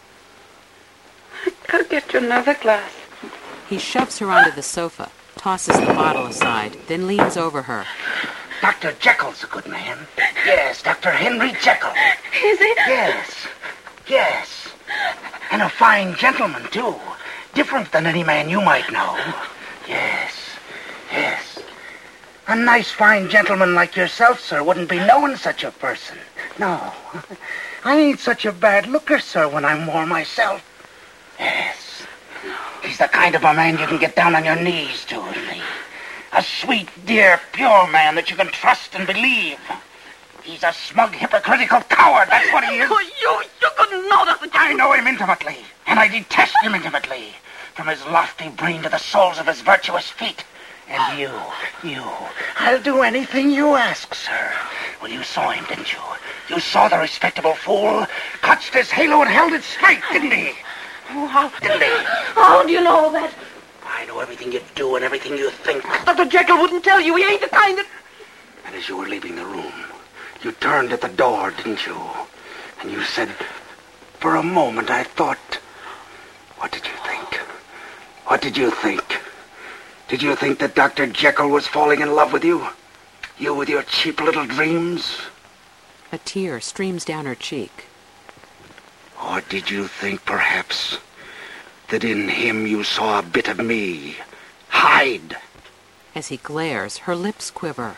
I'll get you another glass. He shoves her onto the sofa, tosses the bottle aside, then leans over her. Doctor Jekyll's a good man. Yes, Doctor Henry Jekyll. Is it? Yes. Yes. And a fine gentleman, too. Different than any man you might know. Yes. Yes. A nice, fine gentleman like yourself, sir, wouldn't be knowing such a person. No. I ain't such a bad looker, sir, when I'm more myself. Yes. He's the kind of a man you can get down on your knees to, isn't he? A sweet, dear, pure man that you can trust and believe. He's a smug, hypocritical coward. That's what he is. Oh, you, you couldn't know, Doctor Jekyll. I know him intimately, and I detest him intimately. From his lofty brain to the soles of his virtuous feet. And you, you, I'll do anything you ask, sir. Well, you saw him, didn't you? You saw the respectable fool clutched his halo and held it straight, didn't he? Oh, how, Didn't he? how do you know that? I know everything you do and everything you think. Doctor Jekyll wouldn't tell you. He ain't the kind that... And as you were leaving the room, you turned at the door, didn't you? And you said, for a moment I thought... What did you think? What did you think? Did you think that Doctor Jekyll was falling in love with you? You with your cheap little dreams? A tear streams down her cheek. Or did you think, perhaps, that in him you saw a bit of me? Hyde! As he glares, her lips quiver.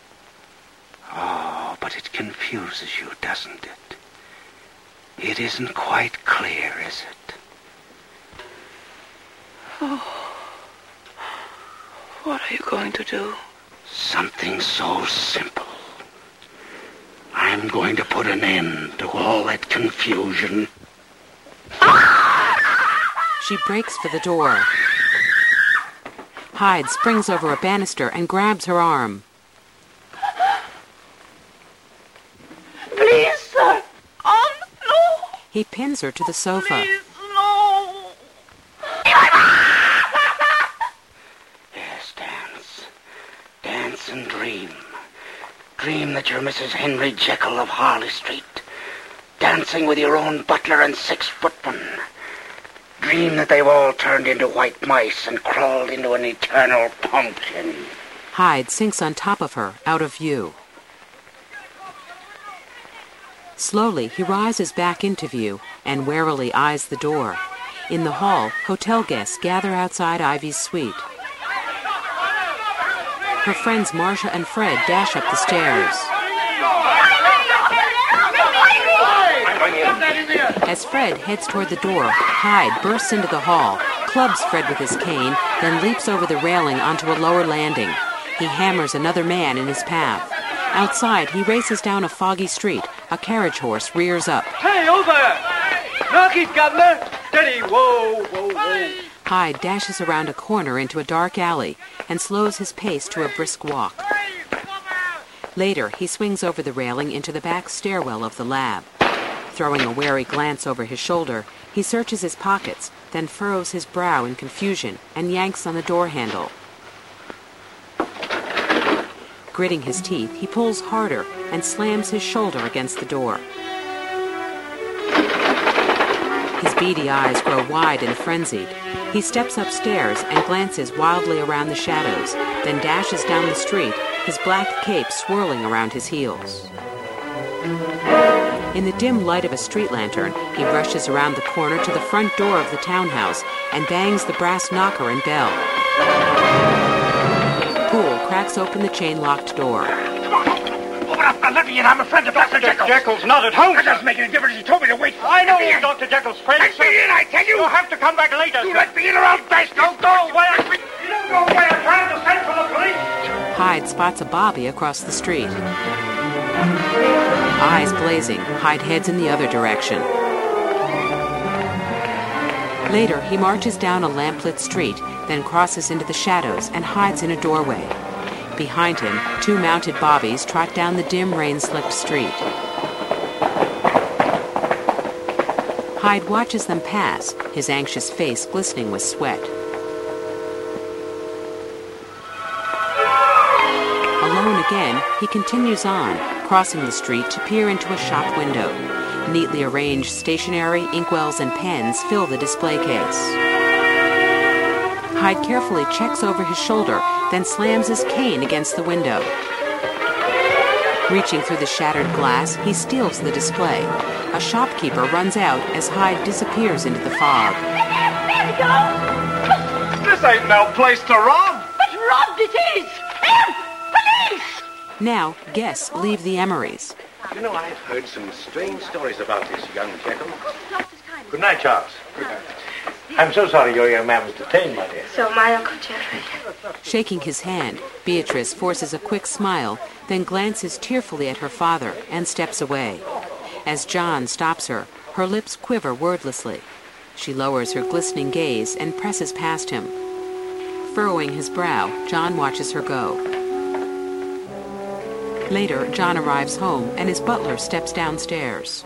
Oh, but it confuses you, doesn't it? It isn't quite clear, is it? Oh. What are you going to do? Something so simple. I'm going to put an end to all that confusion. She breaks for the door. Hyde springs over a banister and grabs her arm. Please, sir. Oh, no. He pins her to the sofa. Please, no. Yes, dance. Dance and dream. Dream that you're Missus Henry Jekyll of Harley Street, dancing with your own butler and six footman. Dream that they've all turned into white mice and crawled into an eternal pumpkin. Hyde sinks on top of her, out of view. Slowly, he rises back into view and warily eyes the door. In the hall, hotel guests gather outside Ivy's suite. Her friends Marcia and Fred dash up the stairs. As Fred heads toward the door, Hyde bursts into the hall, clubs Fred with his cane, then leaps over the railing onto a lower landing. He hammers another man in his path. Outside, he races down a foggy street. A carriage horse rears up. Hey, over! Knock Governor! Steady! Whoa, whoa, whoa! Hyde dashes around a corner into a dark alley and slows his pace to a brisk walk. Later, he swings over the railing into the back stairwell of the lab. Throwing a wary glance over his shoulder, he searches his pockets, then furrows his brow in confusion and yanks on the door handle. Gritting his teeth, he pulls harder and slams his shoulder against the door. His beady eyes grow wide and frenzied. He steps upstairs and glances wildly around the shadows, then dashes down the street, his black cape swirling around his heels. In the dim light of a street lantern, he rushes around the corner to the front door of the townhouse and bangs the brass knocker and bell. Poole cracks open the chain-locked door. Open up and let me in. I'm a friend of Doctor Jekyll. Jekyll's not at home. That doesn't make any difference. He told me to wait. I know you're Doctor Jekyll's friend. Let me in, I tell you. You'll have to come back later. You let me in or I'll bash you. Don't go away. You don't go away. I'm trying to send for the police. Hyde spots a bobby across the street. Eyes blazing, Hyde heads in the other direction. Later, he marches down a lamplit street, then crosses into the shadows and hides in a doorway. Behind him, two mounted bobbies trot down the dim, rain-slicked street. Hyde watches them pass, his anxious face glistening with sweat. Alone again, he continues on, crossing the street to peer into a shop window. Neatly arranged stationery, inkwells, and pens fill the display case. Hyde carefully checks over his shoulder, then slams his cane against the window. Reaching through the shattered glass, he steals the display. A shopkeeper runs out as Hyde disappears into the fog. There he goes! This ain't no place to rob. But robbed it is! Help! Police! Now, guests leave the Emerys. You know, I've heard some strange stories about this young Jekyll. Good night, Charles. Good night. I'm so sorry your young man was detained, my dear. So my Uncle Jeffrey. Shaking his hand, Beatrice forces a quick smile, then glances tearfully at her father and steps away. As John stops her, her lips quiver wordlessly. She lowers her glistening gaze and presses past him. Furrowing his brow, John watches her go. Later, John arrives home and his butler steps downstairs.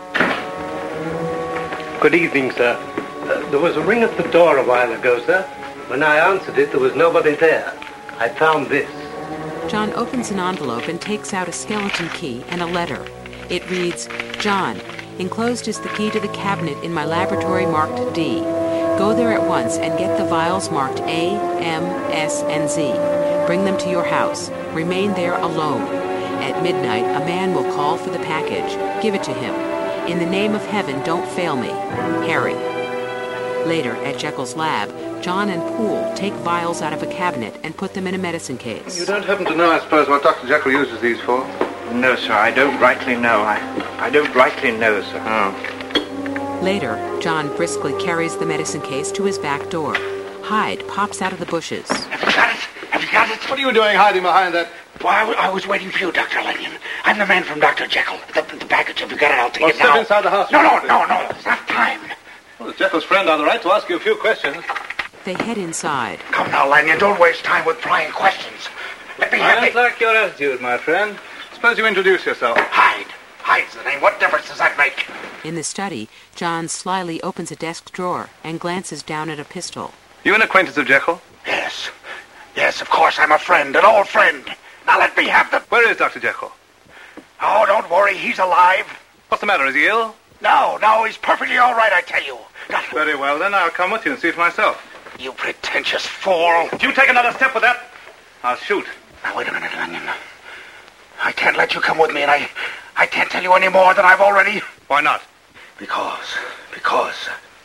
Good evening, sir. Uh, there was a ring at the door a while ago, sir. When I answered it, there was nobody there. I found this. John opens an envelope and takes out a skeleton key and a letter. It reads, John, enclosed is the key to the cabinet in my laboratory marked D. Go there at once and get the vials marked A, M, S, and Z. Bring them to your house. Remain there alone. At midnight, a man will call for the package. Give it to him. In the name of heaven, don't fail me. Harry. Later, at Jekyll's lab, John and Poole take vials out of a cabinet and put them in a medicine case. You don't happen to know, I suppose, what Doctor Jekyll uses these for? No, sir, I don't rightly know. I, I don't rightly know, sir. Oh. Later, John briskly carries the medicine case to his back door. Hyde pops out of the bushes. Have you got it? Have you got it? What are you doing hiding behind that? Well, I, w- I was waiting for you, Doctor Lanyon. I'm the man from Doctor Jekyll. The, the package, have you got it? I'll take Well, it step now. inside the house. No, no, no, no. It's not time. Well, it's Jekyll's friend on the right to ask you a few questions. They head inside. Come now, Lanyon. Don't waste time with prying questions. Let me have I it. don't like your attitude, my friend. Suppose you introduce yourself. Hyde. Hyde's the name. What difference does that make? In the study, John slyly opens a desk drawer and glances down at a pistol. You an acquaintance of Jekyll? Yes. Yes, of course. I'm a friend, an old friend. Now let me have them. Where is Doctor Jekyll? Oh, don't worry. He's alive. What's the matter? Is he ill? No, no. He's perfectly all right, I tell you. Very well, then I'll come with you and see for myself. You pretentious fool. If you take another step with that, I'll shoot. Now, wait a minute, Lanyon. I can't let you come with me, and I... I can't tell you any more than I've already... Why not? Because... Because...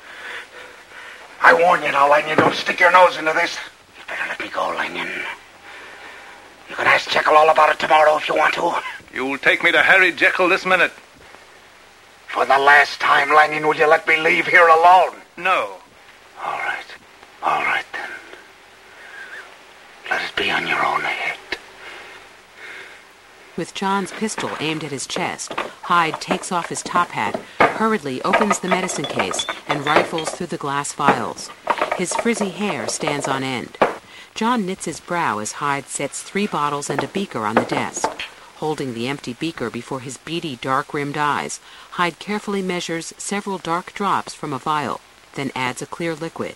I warn you now, Lanyon, don't stick your nose into this. You better let me go, Lanyon. You can ask Jekyll all about it tomorrow if you want to. You'll take me to Harry Jekyll this minute. For the last time, Lanyon, will you let me leave here alone? No. All right. All right, then. Let it be on your own head. With John's pistol aimed at his chest, Hyde takes off his top hat, hurriedly opens the medicine case, and rifles through the glass vials. His frizzy hair stands on end. John knits his brow as Hyde sets three bottles and a beaker on the desk. Holding the empty beaker before his beady, dark-rimmed eyes, Hyde carefully measures several dark drops from a vial, then adds a clear liquid.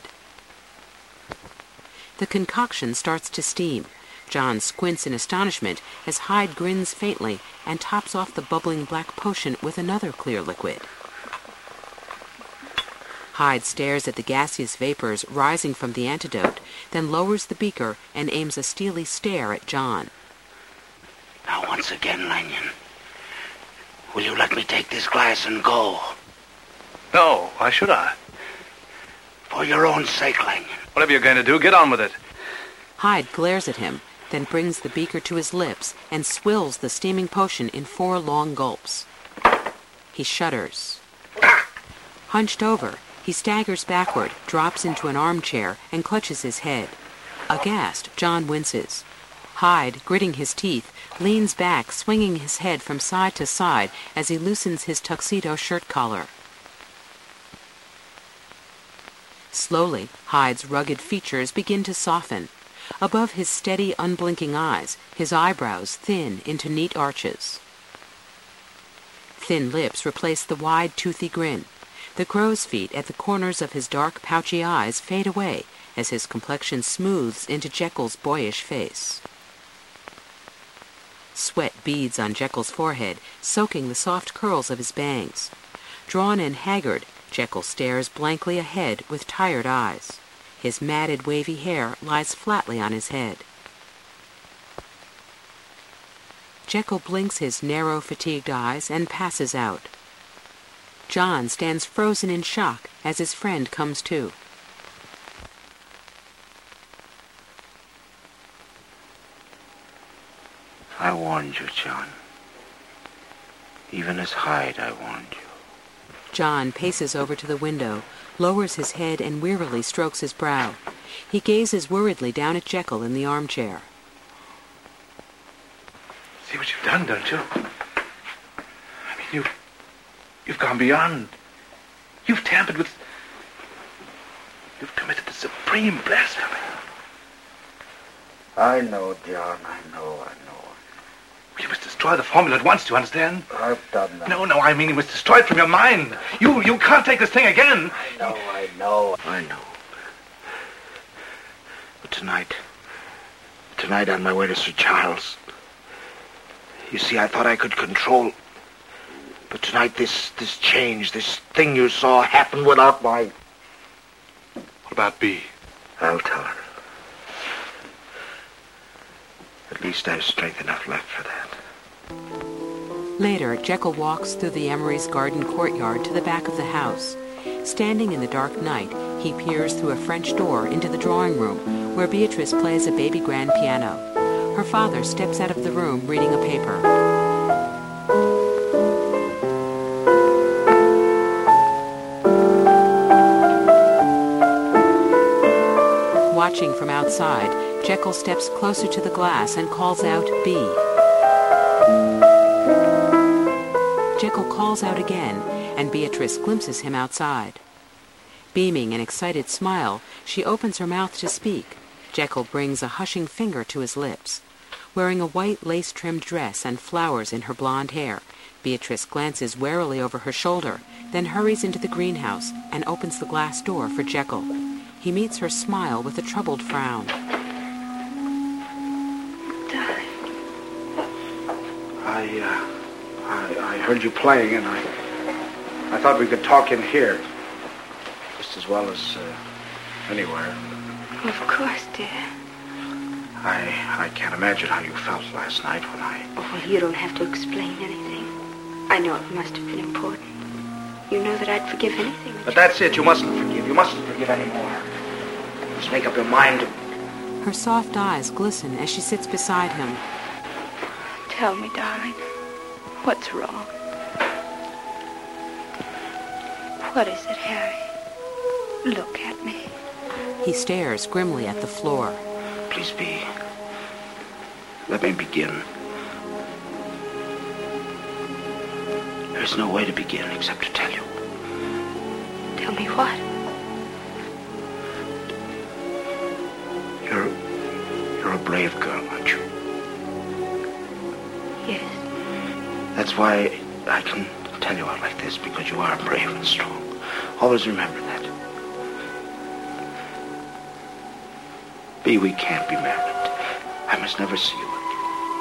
The concoction starts to steam. John squints in astonishment as Hyde grins faintly and tops off the bubbling black potion with another clear liquid. Hyde stares at the gaseous vapors rising from the antidote, then lowers the beaker and aims a steely stare at John. Now, once again, Lanyon, will you let me take this glass and go? No, why should I? For your own sake, Lanyon. Whatever you're going to do, get on with it. Hyde glares at him, then brings the beaker to his lips and swills the steaming potion in four long gulps. He shudders. Hunched over, he staggers backward, drops into an armchair, and clutches his head. Aghast, John winces. Hyde, gritting his teeth, leans back, swinging his head from side to side as he loosens his tuxedo shirt collar. Slowly, Hyde's rugged features begin to soften. Above his steady, unblinking eyes, his eyebrows thin into neat arches. Thin lips replace the wide, toothy grin. The crow's feet at the corners of his dark, pouchy eyes fade away as his complexion smooths into Jekyll's boyish face. Sweat beads on Jekyll's forehead, soaking the soft curls of his bangs. Drawn and haggard, Jekyll stares blankly ahead with tired eyes. His matted, wavy hair lies flatly on his head. Jekyll blinks his narrow, fatigued eyes and passes out. John stands frozen in shock as his friend comes to. I warned you, John. Even as Hyde, I warned you. John paces over to the window, lowers his head and wearily strokes his brow. He gazes worriedly down at Jekyll in the armchair. See what you've done, don't you? I mean, you've... You've gone beyond. You've tampered with... You've committed the supreme blasphemy. I know, John. I know, I know. You must destroy the formula at once, do you understand? I've done that. No, no, I mean you must destroy it from your mind. You you can't take this thing again. I know, I know. I know. But tonight... Tonight on my way to Sir Charles... You see, I thought I could control... But tonight this, this change, this thing you saw happen without my... What about Bea? I'll tell her. At least I have strength enough left for that. Later, Jekyll walks through the Emery's garden courtyard to the back of the house. Standing in the dark night, he peers through a French door into the drawing room, where Beatrice plays a baby grand piano. Her father steps out of the room reading a paper. Watching from outside, Jekyll steps closer to the glass and calls out, "Bea." Jekyll calls out again, and Beatrice glimpses him outside. Beaming an excited smile, she opens her mouth to speak. Jekyll brings a hushing finger to his lips. Wearing a white lace-trimmed dress and flowers in her blonde hair, Beatrice glances warily over her shoulder, then hurries into the greenhouse and opens the glass door for Jekyll. He meets her smile with a troubled frown. I, uh, I, I heard you playing, and I, I thought we could talk in here, just as well as uh, anywhere. Of course, dear. I, I can't imagine how you felt last night when I... Oh, well, you don't have to explain anything. I know it must have been important. You know that I'd forgive anything. But that's it. You mustn't forgive. You mustn't forgive anymore. Just make up your mind. Her soft eyes glisten as she sits beside him. Tell me, darling, what's wrong? What is it, Harry? Look at me. He stares grimly at the floor. Please, Bea. Let me begin. There's no way to begin except to tell you. Tell me what? You're... You're a brave girl, aren't you? Yes. That's why I can tell you out like this, because you are brave and strong. Always remember that. Bea, we can't be married. I must never see you again.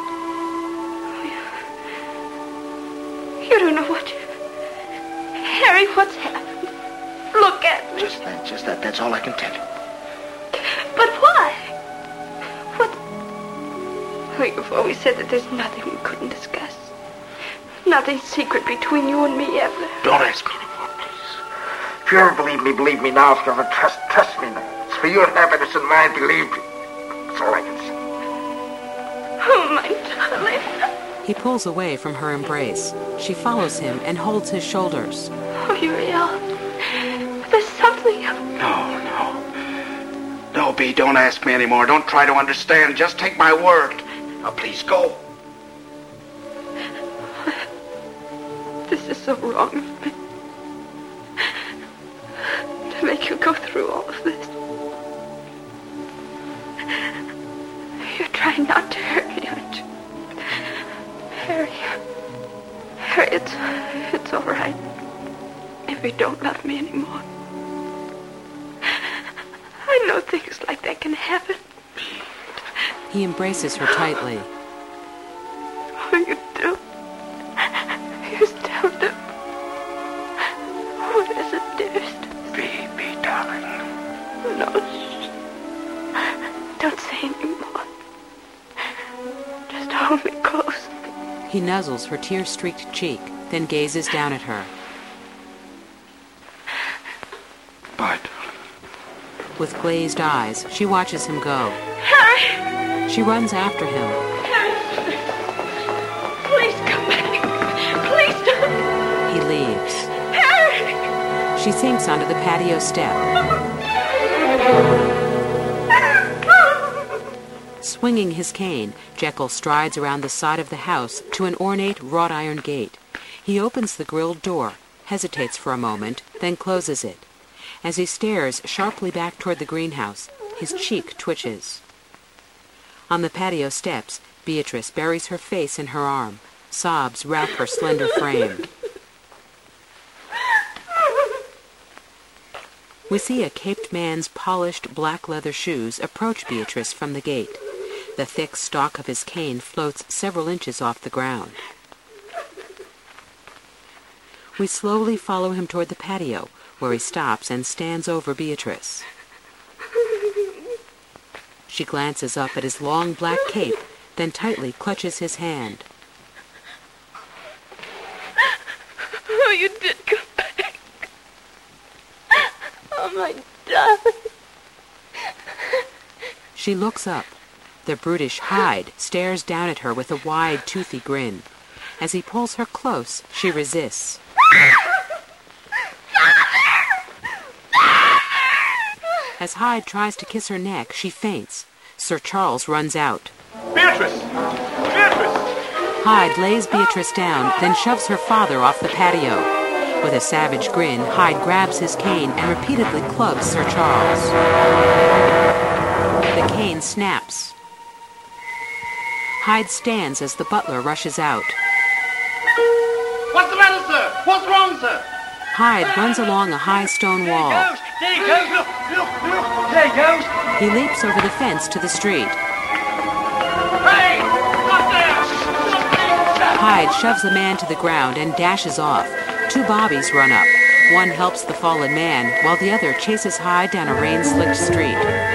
You don't know what you... Harry, what's happened? Look at me. Just that, just that. That's all I can tell you. But why? What? Oh, you've always said that there's nothing we couldn't discuss. Nothing secret between you and me ever. Don't ask me anymore, please. If you ever believe me, believe me now. If you ever trust, trust me now. It's for your happiness and mine, believe me. That's all I can say. Oh, my darling. He pulls away from her embrace. She follows him and holds his shoulders. Oh, you're ill. There's something... No, no. No, Bea, don't ask me anymore. Don't try to understand. Just take my word. Now, please, go. This is so wrong of me. To make you go through all of this. You're trying not to hurt me, aren't you? Harry. Harry, it's, it's all right. If you don't love me anymore. I know things like that can happen. He embraces her tightly. Oh, you do? You still do? What is it, dearest? Bea, Bea, darling. No, shh. Don't say any more. Just hold me close. He nuzzles her tear-streaked cheek, then gazes down at her. Bye, darling. With glazed eyes, she watches him go. Harry! She runs after him. Harry! Please come back. Please don't. He leaves. Harry! She sinks onto the patio step. Swinging his cane, Jekyll strides around the side of the house to an ornate wrought iron gate. He opens the grilled door, hesitates for a moment, then closes it. As he stares sharply back toward the greenhouse, his cheek twitches. On the patio steps, Beatrice buries her face in her arm. Sobs wrap her slender frame. We see a caped man's polished black leather shoes approach Beatrice from the gate. The thick stalk of his cane floats several inches off the ground. We slowly follow him toward the patio, where he stops and stands over Beatrice. She glances up at his long black cape, then tightly clutches his hand. Oh, you did come back. Oh, my darling. She looks up. The brutish Hyde stares down at her with a wide, toothy grin. As he pulls her close, she resists. As Hyde tries to kiss her neck, she faints. Sir Charles runs out. Beatrice! Beatrice! Hyde lays Beatrice down, then shoves her father off the patio. With a savage grin, Hyde grabs his cane and repeatedly clubs Sir Charles. The cane snaps. Hyde stands as the butler rushes out. What's the matter, sir? What's wrong, sir? Hyde runs along a high stone wall. There he goes. Look, look, look. There he goes. He leaps over the fence to the street. Hey! Stop there! Stop. Hyde shoves the man to the ground and dashes off. Two bobbies run up. One helps the fallen man, while the other chases Hyde down a rain-slicked street.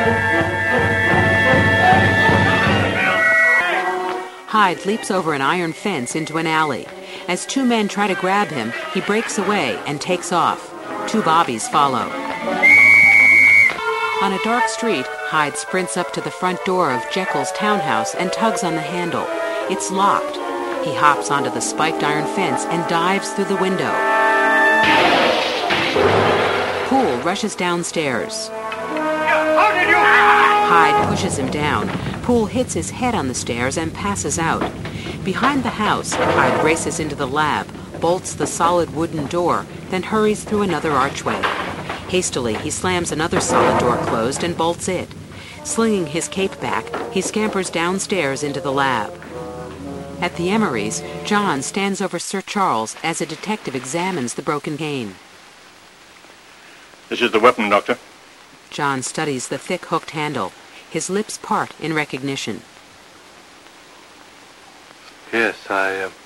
Hyde leaps over an iron fence into an alley. As two men try to grab him, he breaks away and takes off. Two bobbies follow. On a dark street, Hyde sprints up to the front door of Jekyll's townhouse and tugs on the handle. It's locked. He hops onto the spiked iron fence and dives through the window. Poole rushes downstairs. How did you... Hyde pushes him down. Poole hits his head on the stairs and passes out. Behind the house, Hyde races into the lab, bolts the solid wooden door, then hurries through another archway. Hastily, he slams another solid door closed and bolts it. Slinging his cape back, he scampers downstairs into the lab. At the Emerys, John stands over Sir Charles as a detective examines the broken cane. This is the weapon, Doctor. John studies the thick hooked handle. His lips part in recognition. Yes, I... Uh...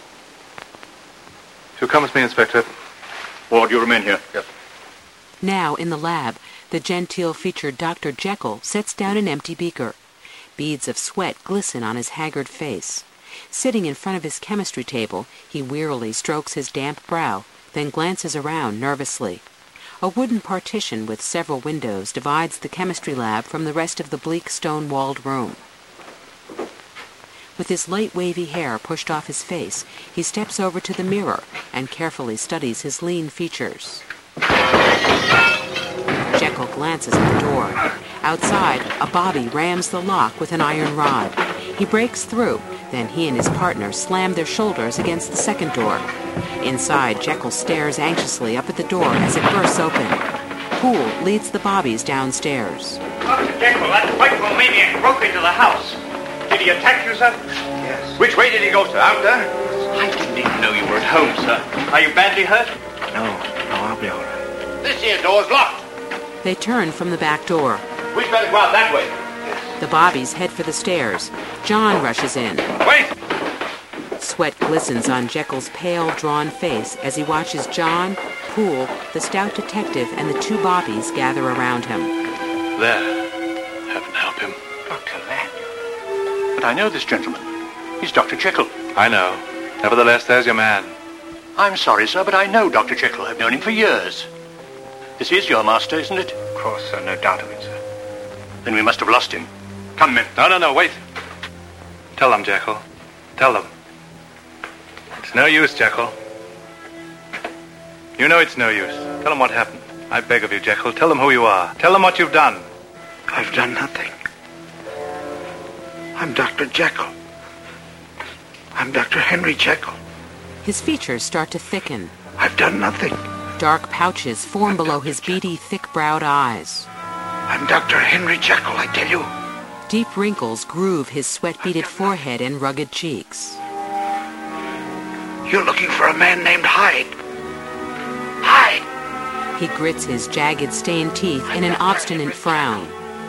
You'll come with me, Inspector. Ward, you remain here. Yes. Now, in the lab, the genteel-featured Doctor Jekyll sets down an empty beaker. Beads of sweat glisten on his haggard face. Sitting in front of his chemistry table, he wearily strokes his damp brow, then glances around nervously. A wooden partition with several windows divides the chemistry lab from the rest of the bleak stone-walled room. With his light wavy hair pushed off his face, he steps over to the mirror and carefully studies his lean features. Jekyll glances at the door. Outside, a bobby rams the lock with an iron rod. He breaks through, then he and his partner slam their shoulders against the second door. Inside, Jekyll stares anxiously up at the door as it bursts open. Poole leads the bobbies downstairs. Doctor Jekyll, that frightful maniac broke into the house. Did he attack you, sir? Yes. Which way did he go, sir? Out there? I didn't even know you were at home, sir. Are you badly hurt? No, no, I'll be all right. This here door's locked. They turn from the back door. We'd better go out that way. The bobbies head for the stairs. John rushes in. Wait! Sweat glistens on Jekyll's pale, drawn face as he watches John, Poole, the stout detective, and the two bobbies gather around him. There. Heaven help him. Doctor Lanyard. But I know this gentleman. He's Doctor Jekyll. I know. Nevertheless, there's your man. I'm sorry, sir, but I know Doctor Jekyll. I've known him for years. This is your master, isn't it? Of course, sir. No doubt of it, sir. Then we must have lost him. Come, men. No, no, no, wait. Tell them, Jekyll. Tell them. It's no use, Jekyll. You know it's no use. Tell them what happened. I beg of you, Jekyll. Tell them who you are. Tell them what you've done. I've done nothing. I'm Doctor Jekyll. I'm Doctor Henry Jekyll. His features start to thicken. I've done nothing. Dark pouches form I'm below Doctor his beady, thick-browed eyes. I'm Doctor Henry Jekyll, I tell you. Deep wrinkles groove his sweat-beaded forehead and rugged cheeks. You're looking for a man named Hyde. Hyde! He grits his jagged, stained teeth in an obstinate frown.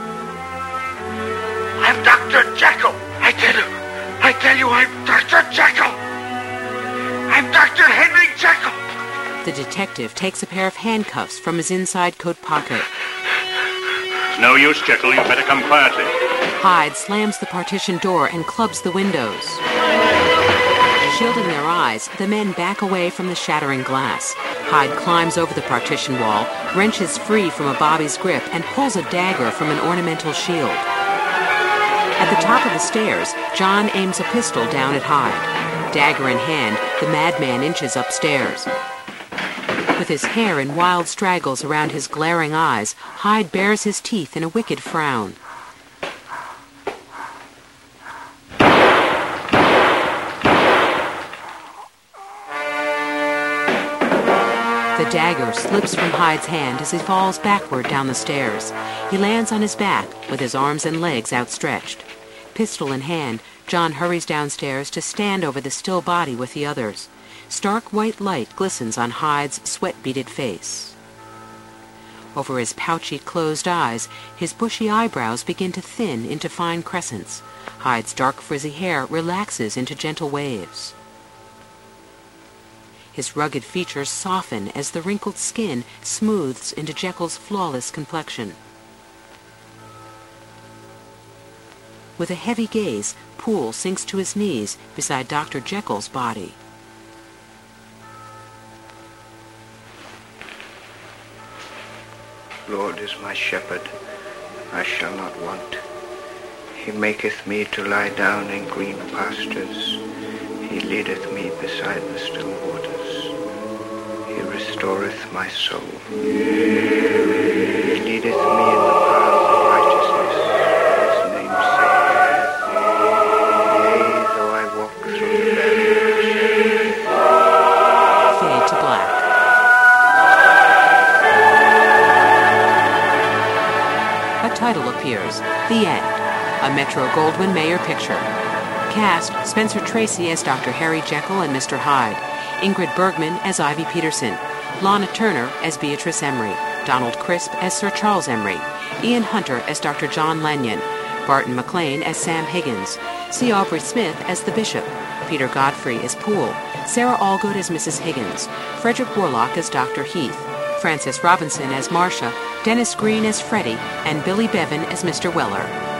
I'm Doctor Jekyll. I tell you, I tell you, I'm Doctor Jekyll. I'm Doctor Henry Jekyll. The detective takes a pair of handcuffs from his inside coat pocket. It's no use, Jekyll. You better come quietly. Hyde slams the partition door and clubs the windows. Shielding their eyes, the men back away from the shattering glass. Hyde climbs over the partition wall, wrenches free from a bobby's grip, and pulls a dagger from an ornamental shield. At the top of the stairs, John aims a pistol down at Hyde. Dagger in hand, the madman inches upstairs. With his hair in wild straggles around his glaring eyes, Hyde bares his teeth in a wicked frown. The dagger slips from Hyde's hand as he falls backward down the stairs. He lands on his back with his arms and legs outstretched. Pistol in hand, John hurries downstairs to stand over the still body with the others. Stark white light glistens on Hyde's sweat-beaded face. Over his pouchy, closed eyes, his bushy eyebrows begin to thin into fine crescents. Hyde's dark, frizzy hair relaxes into gentle waves. His rugged features soften as the wrinkled skin smooths into Jekyll's flawless complexion. With a heavy gaze, Poole sinks to his knees beside Doctor Jekyll's body. Lord is my shepherd, I shall not want. He maketh me to lie down in green pastures. He leadeth me beside the still waters. He restoreth my soul. He leadeth me in the paths of righteousness for his name's sake. Yea, though I walk through the valley of the shadow. Fade to black. A title appears, The End, a Metro-Goldwyn-Mayer picture. Cast, Spencer Tracy as Doctor Harry Jekyll and Mister Hyde, Ingrid Bergman as Ivy Peterson, Lana Turner as Beatrice Emery, Donald Crisp as Sir Charles Emery, Ian Hunter as Doctor John Lanyon, Barton McLean as Sam Higgins, C. Aubrey Smith as the Bishop, Peter Godfrey as Poole, Sarah Allgood as Missus Higgins, Frederick Warlock as Doctor Heath, Frances Robinson as Marcia, Dennis Green as Freddie, and Billy Bevan as Mister Weller.